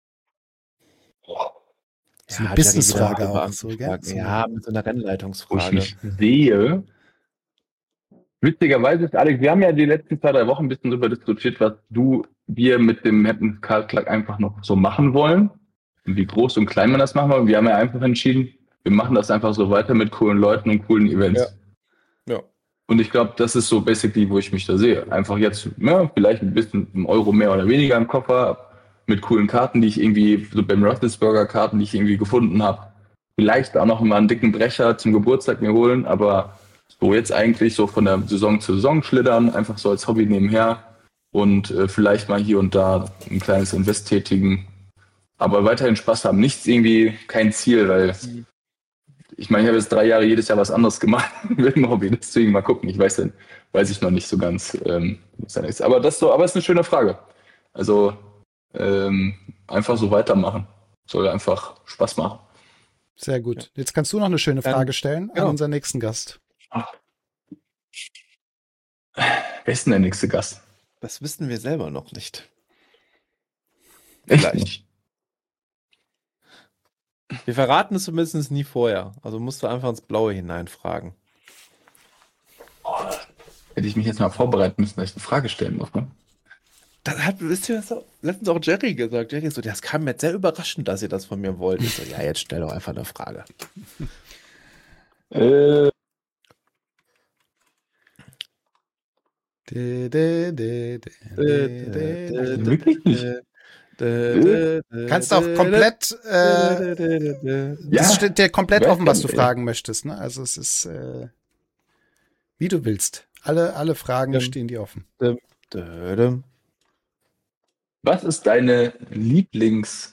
Das ist eine ja, Businessfrage auch. So, ja, ja, mit so einer Rennleitungsfrage. Wo ich mich sehe, witzigerweise ist, Alex, wir haben ja die letzten zwei, drei Wochen ein bisschen darüber diskutiert, was du, wir mit dem Happens Card Club einfach noch so machen wollen. Und wie groß und klein man das machen wollen. Wir haben ja einfach entschieden, wir machen das einfach so weiter mit coolen Leuten und coolen Events. Ja. ja. Und ich glaube, das ist so basically, wo ich mich da sehe. Einfach jetzt, ja, vielleicht ein bisschen einen Euro mehr oder weniger im Koffer, mit coolen Karten, die ich irgendwie, so beim Roethlisberger Karten, die ich irgendwie gefunden habe. Vielleicht auch noch mal einen dicken Brecher zum Geburtstag mir holen, aber so jetzt eigentlich so von der Saison zu Saison schlittern, einfach so als Hobby nebenher und äh, vielleicht mal hier und da ein kleines Invest tätigen. Aber weiterhin Spaß haben. Nichts irgendwie, kein Ziel, weil ich meine, ich habe jetzt drei Jahre jedes Jahr was anderes gemacht mit dem Hobby. Deswegen mal gucken. Ich weiß denn, weiß ich noch nicht so ganz, ähm, was da ist. Aber das so, aber es ist eine schöne Frage. Also ähm, einfach so weitermachen. Soll einfach Spaß machen. Sehr gut. Jetzt kannst du noch eine schöne Frage stellen genau. an unseren nächsten Gast. Ach. Wer ist denn der nächste Gast? Das wissen wir selber noch nicht. Echt nicht? Wir verraten es zumindest nie vorher. Also musst du einfach ins Blaue hineinfragen. Oh, hätte ich mich jetzt mal vorbereiten müssen, dass ich eine Frage stellen muss. Ne? Dann hat wisst ihr, das auch, letztens auch Jerry gesagt. Jerry so, das kam mir jetzt sehr überraschend, dass ihr das von mir wollt. Ich so, ja, jetzt stell doch einfach eine Frage. äh. Wirklich nicht. Du kannst auch komplett, äh, ja, es steht dir komplett offen, was du fragen möchtest, ne? Also es ist, äh, wie du willst. Alle, alle Fragen dum, stehen dir offen. Dum, dum. Was ist deine Lieblingsreihe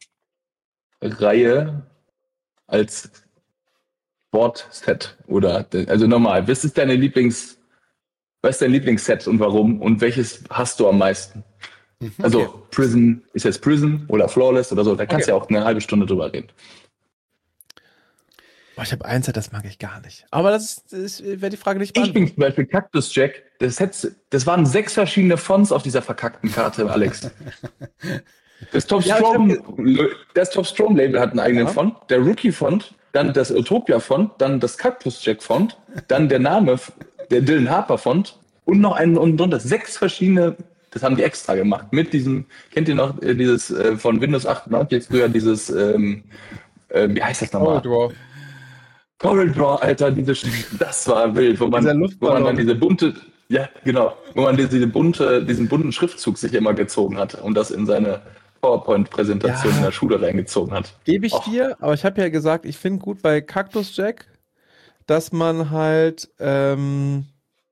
als Sportset? Oder, also normal, was ist deine Lieblings, was ist dein Lieblingsset und warum? Und welches hast du am meisten? Also okay. Prison, ist jetzt Prison oder Flawless oder so, da kannst du okay. ja auch eine halbe Stunde drüber reden. Boah, ich habe ein Set, das mag ich gar nicht. Aber das, ist, das wäre die Frage nicht Ich bin zum Beispiel Cactus Jack. Das, hätte, das waren sechs verschiedene Fonts auf dieser verkackten Karte, Alex. Das Top Ja, Strom, ich hab- das Top Strom Label hat einen eigenen Ja. Font. Der Rookie Font, dann das Utopia Font, dann das Cactus Jack Font, dann der Name, der Dylan Harper Font und noch einen unten drunter. Sechs verschiedene, das haben die extra gemacht. Mit diesem, kennt ihr noch äh, dieses äh, von Windows achtundneunzig früher dieses, ähm, äh, wie heißt das nochmal? Draw. Coral Draw, Alter, diese, das war wild, wo man, Dieser wo Luftballon. man dann diese bunte, ja, genau, wo man diese bunte, diesen bunten Schriftzug sich immer gezogen hat und das in seine PowerPoint-Präsentation Ja. in der Schule reingezogen hat. Gebe ich Och. dir, aber ich habe ja gesagt, ich finde gut bei Cactus Jack, dass man halt ähm,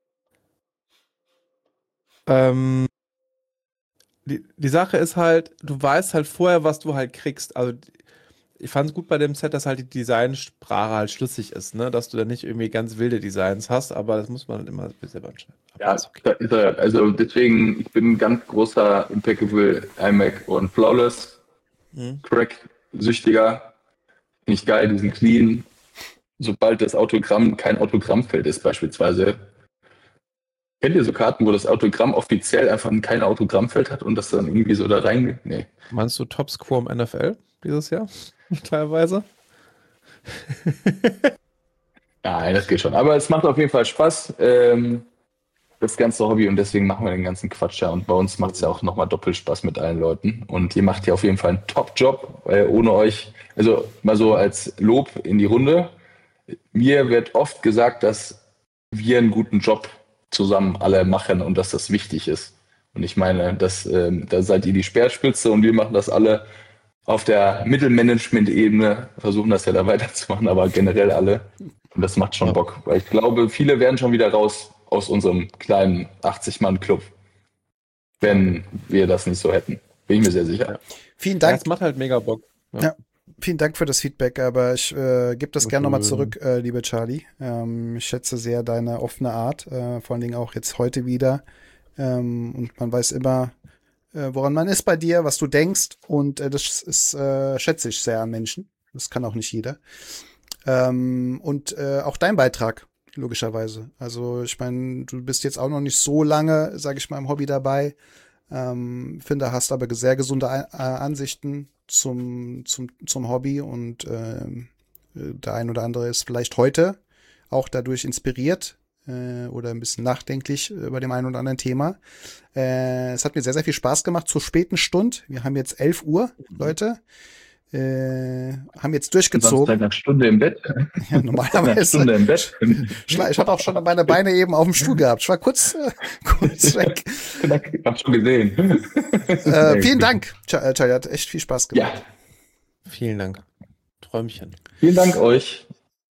ähm, die, die Sache ist halt, du weißt halt vorher, was du halt kriegst. Also ich fand es gut bei dem Set, dass halt die Designsprache halt schlüssig ist, ne? Dass du da nicht irgendwie ganz wilde Designs hast, aber das muss man halt immer selber entscheiden. Aber Ja, ist okay. da ist er. Also deswegen, ich bin ein ganz großer Impeccable iMac und Flawless Mhm. Crack-Süchtiger. Finde ich geil, diesen clean. Sobald das Autogramm kein Autogrammfeld ist beispielsweise. Kennt ihr so Karten, wo das Autogramm offiziell einfach kein Autogrammfeld hat und das dann irgendwie so da rein... Nee. Meinst du Topscore im N F L dieses Jahr? Teilweise? Nein, das geht schon. Aber es macht auf jeden Fall Spaß, ähm, das ganze Hobby, und deswegen machen wir den ganzen Quatsch ja. Und bei uns macht es ja auch nochmal doppelt Spaß mit allen Leuten. Und ihr macht ja auf jeden Fall einen Top-Job, weil ohne euch, also mal so als Lob in die Runde, mir wird oft gesagt, dass wir einen guten Job zusammen alle machen und dass das wichtig ist. Und ich meine, dass, ähm, da seid ihr die Speerspitze und wir machen das alle auf der Mittelmanagement-Ebene, versuchen das ja da weiterzumachen, aber generell alle. Und das macht schon Ja. Bock, weil ich glaube, viele werden schon wieder raus aus unserem kleinen achtzig-Mann-Club, wenn wir das nicht so hätten. Bin ich mir sehr sicher. Ja. Vielen Ja, Dank. es macht halt mega Bock. Ja. Ja. Vielen Dank für das Feedback, aber ich äh, gebe das gerne nochmal Mhm. zurück, äh, liebe Charlie. Ähm, ich schätze sehr deine offene Art, äh, vor allen Dingen auch jetzt heute wieder. Ähm, und man weiß immer, äh, woran man ist bei dir, was du denkst. Und äh, das ist, äh, schätze ich sehr an Menschen. Das kann auch nicht jeder. Ähm, und äh, auch dein Beitrag, logischerweise. Also ich meine, du bist jetzt auch noch nicht so lange, sage ich mal, im Hobby dabei. Ähm, finde, hast aber sehr gesunde Ein- äh, Ansichten zum, zum, zum Hobby und ähm, der ein oder andere ist vielleicht heute auch dadurch inspiriert äh, oder ein bisschen nachdenklich äh, bei dem einen oder anderen Thema. Äh, es hat mir sehr, sehr viel Spaß gemacht zur späten Stunde. Wir haben jetzt elf Uhr, Leute. Äh, haben jetzt Sonst durchgezogen. seit einer Stunde im Bett. Ja, Seit einer normalerweise. Stunde im Bett. Schla- Ich hatte auch schon meine Beine eben auf dem Stuhl gehabt. Ich war kurz, äh, kurz weg. Ich hab schon gesehen. Äh, vielen Dank, Ch- äh, Charlie. Hat echt viel Spaß gemacht. Ja, Vielen Dank. Träumchen. vielen Dank euch.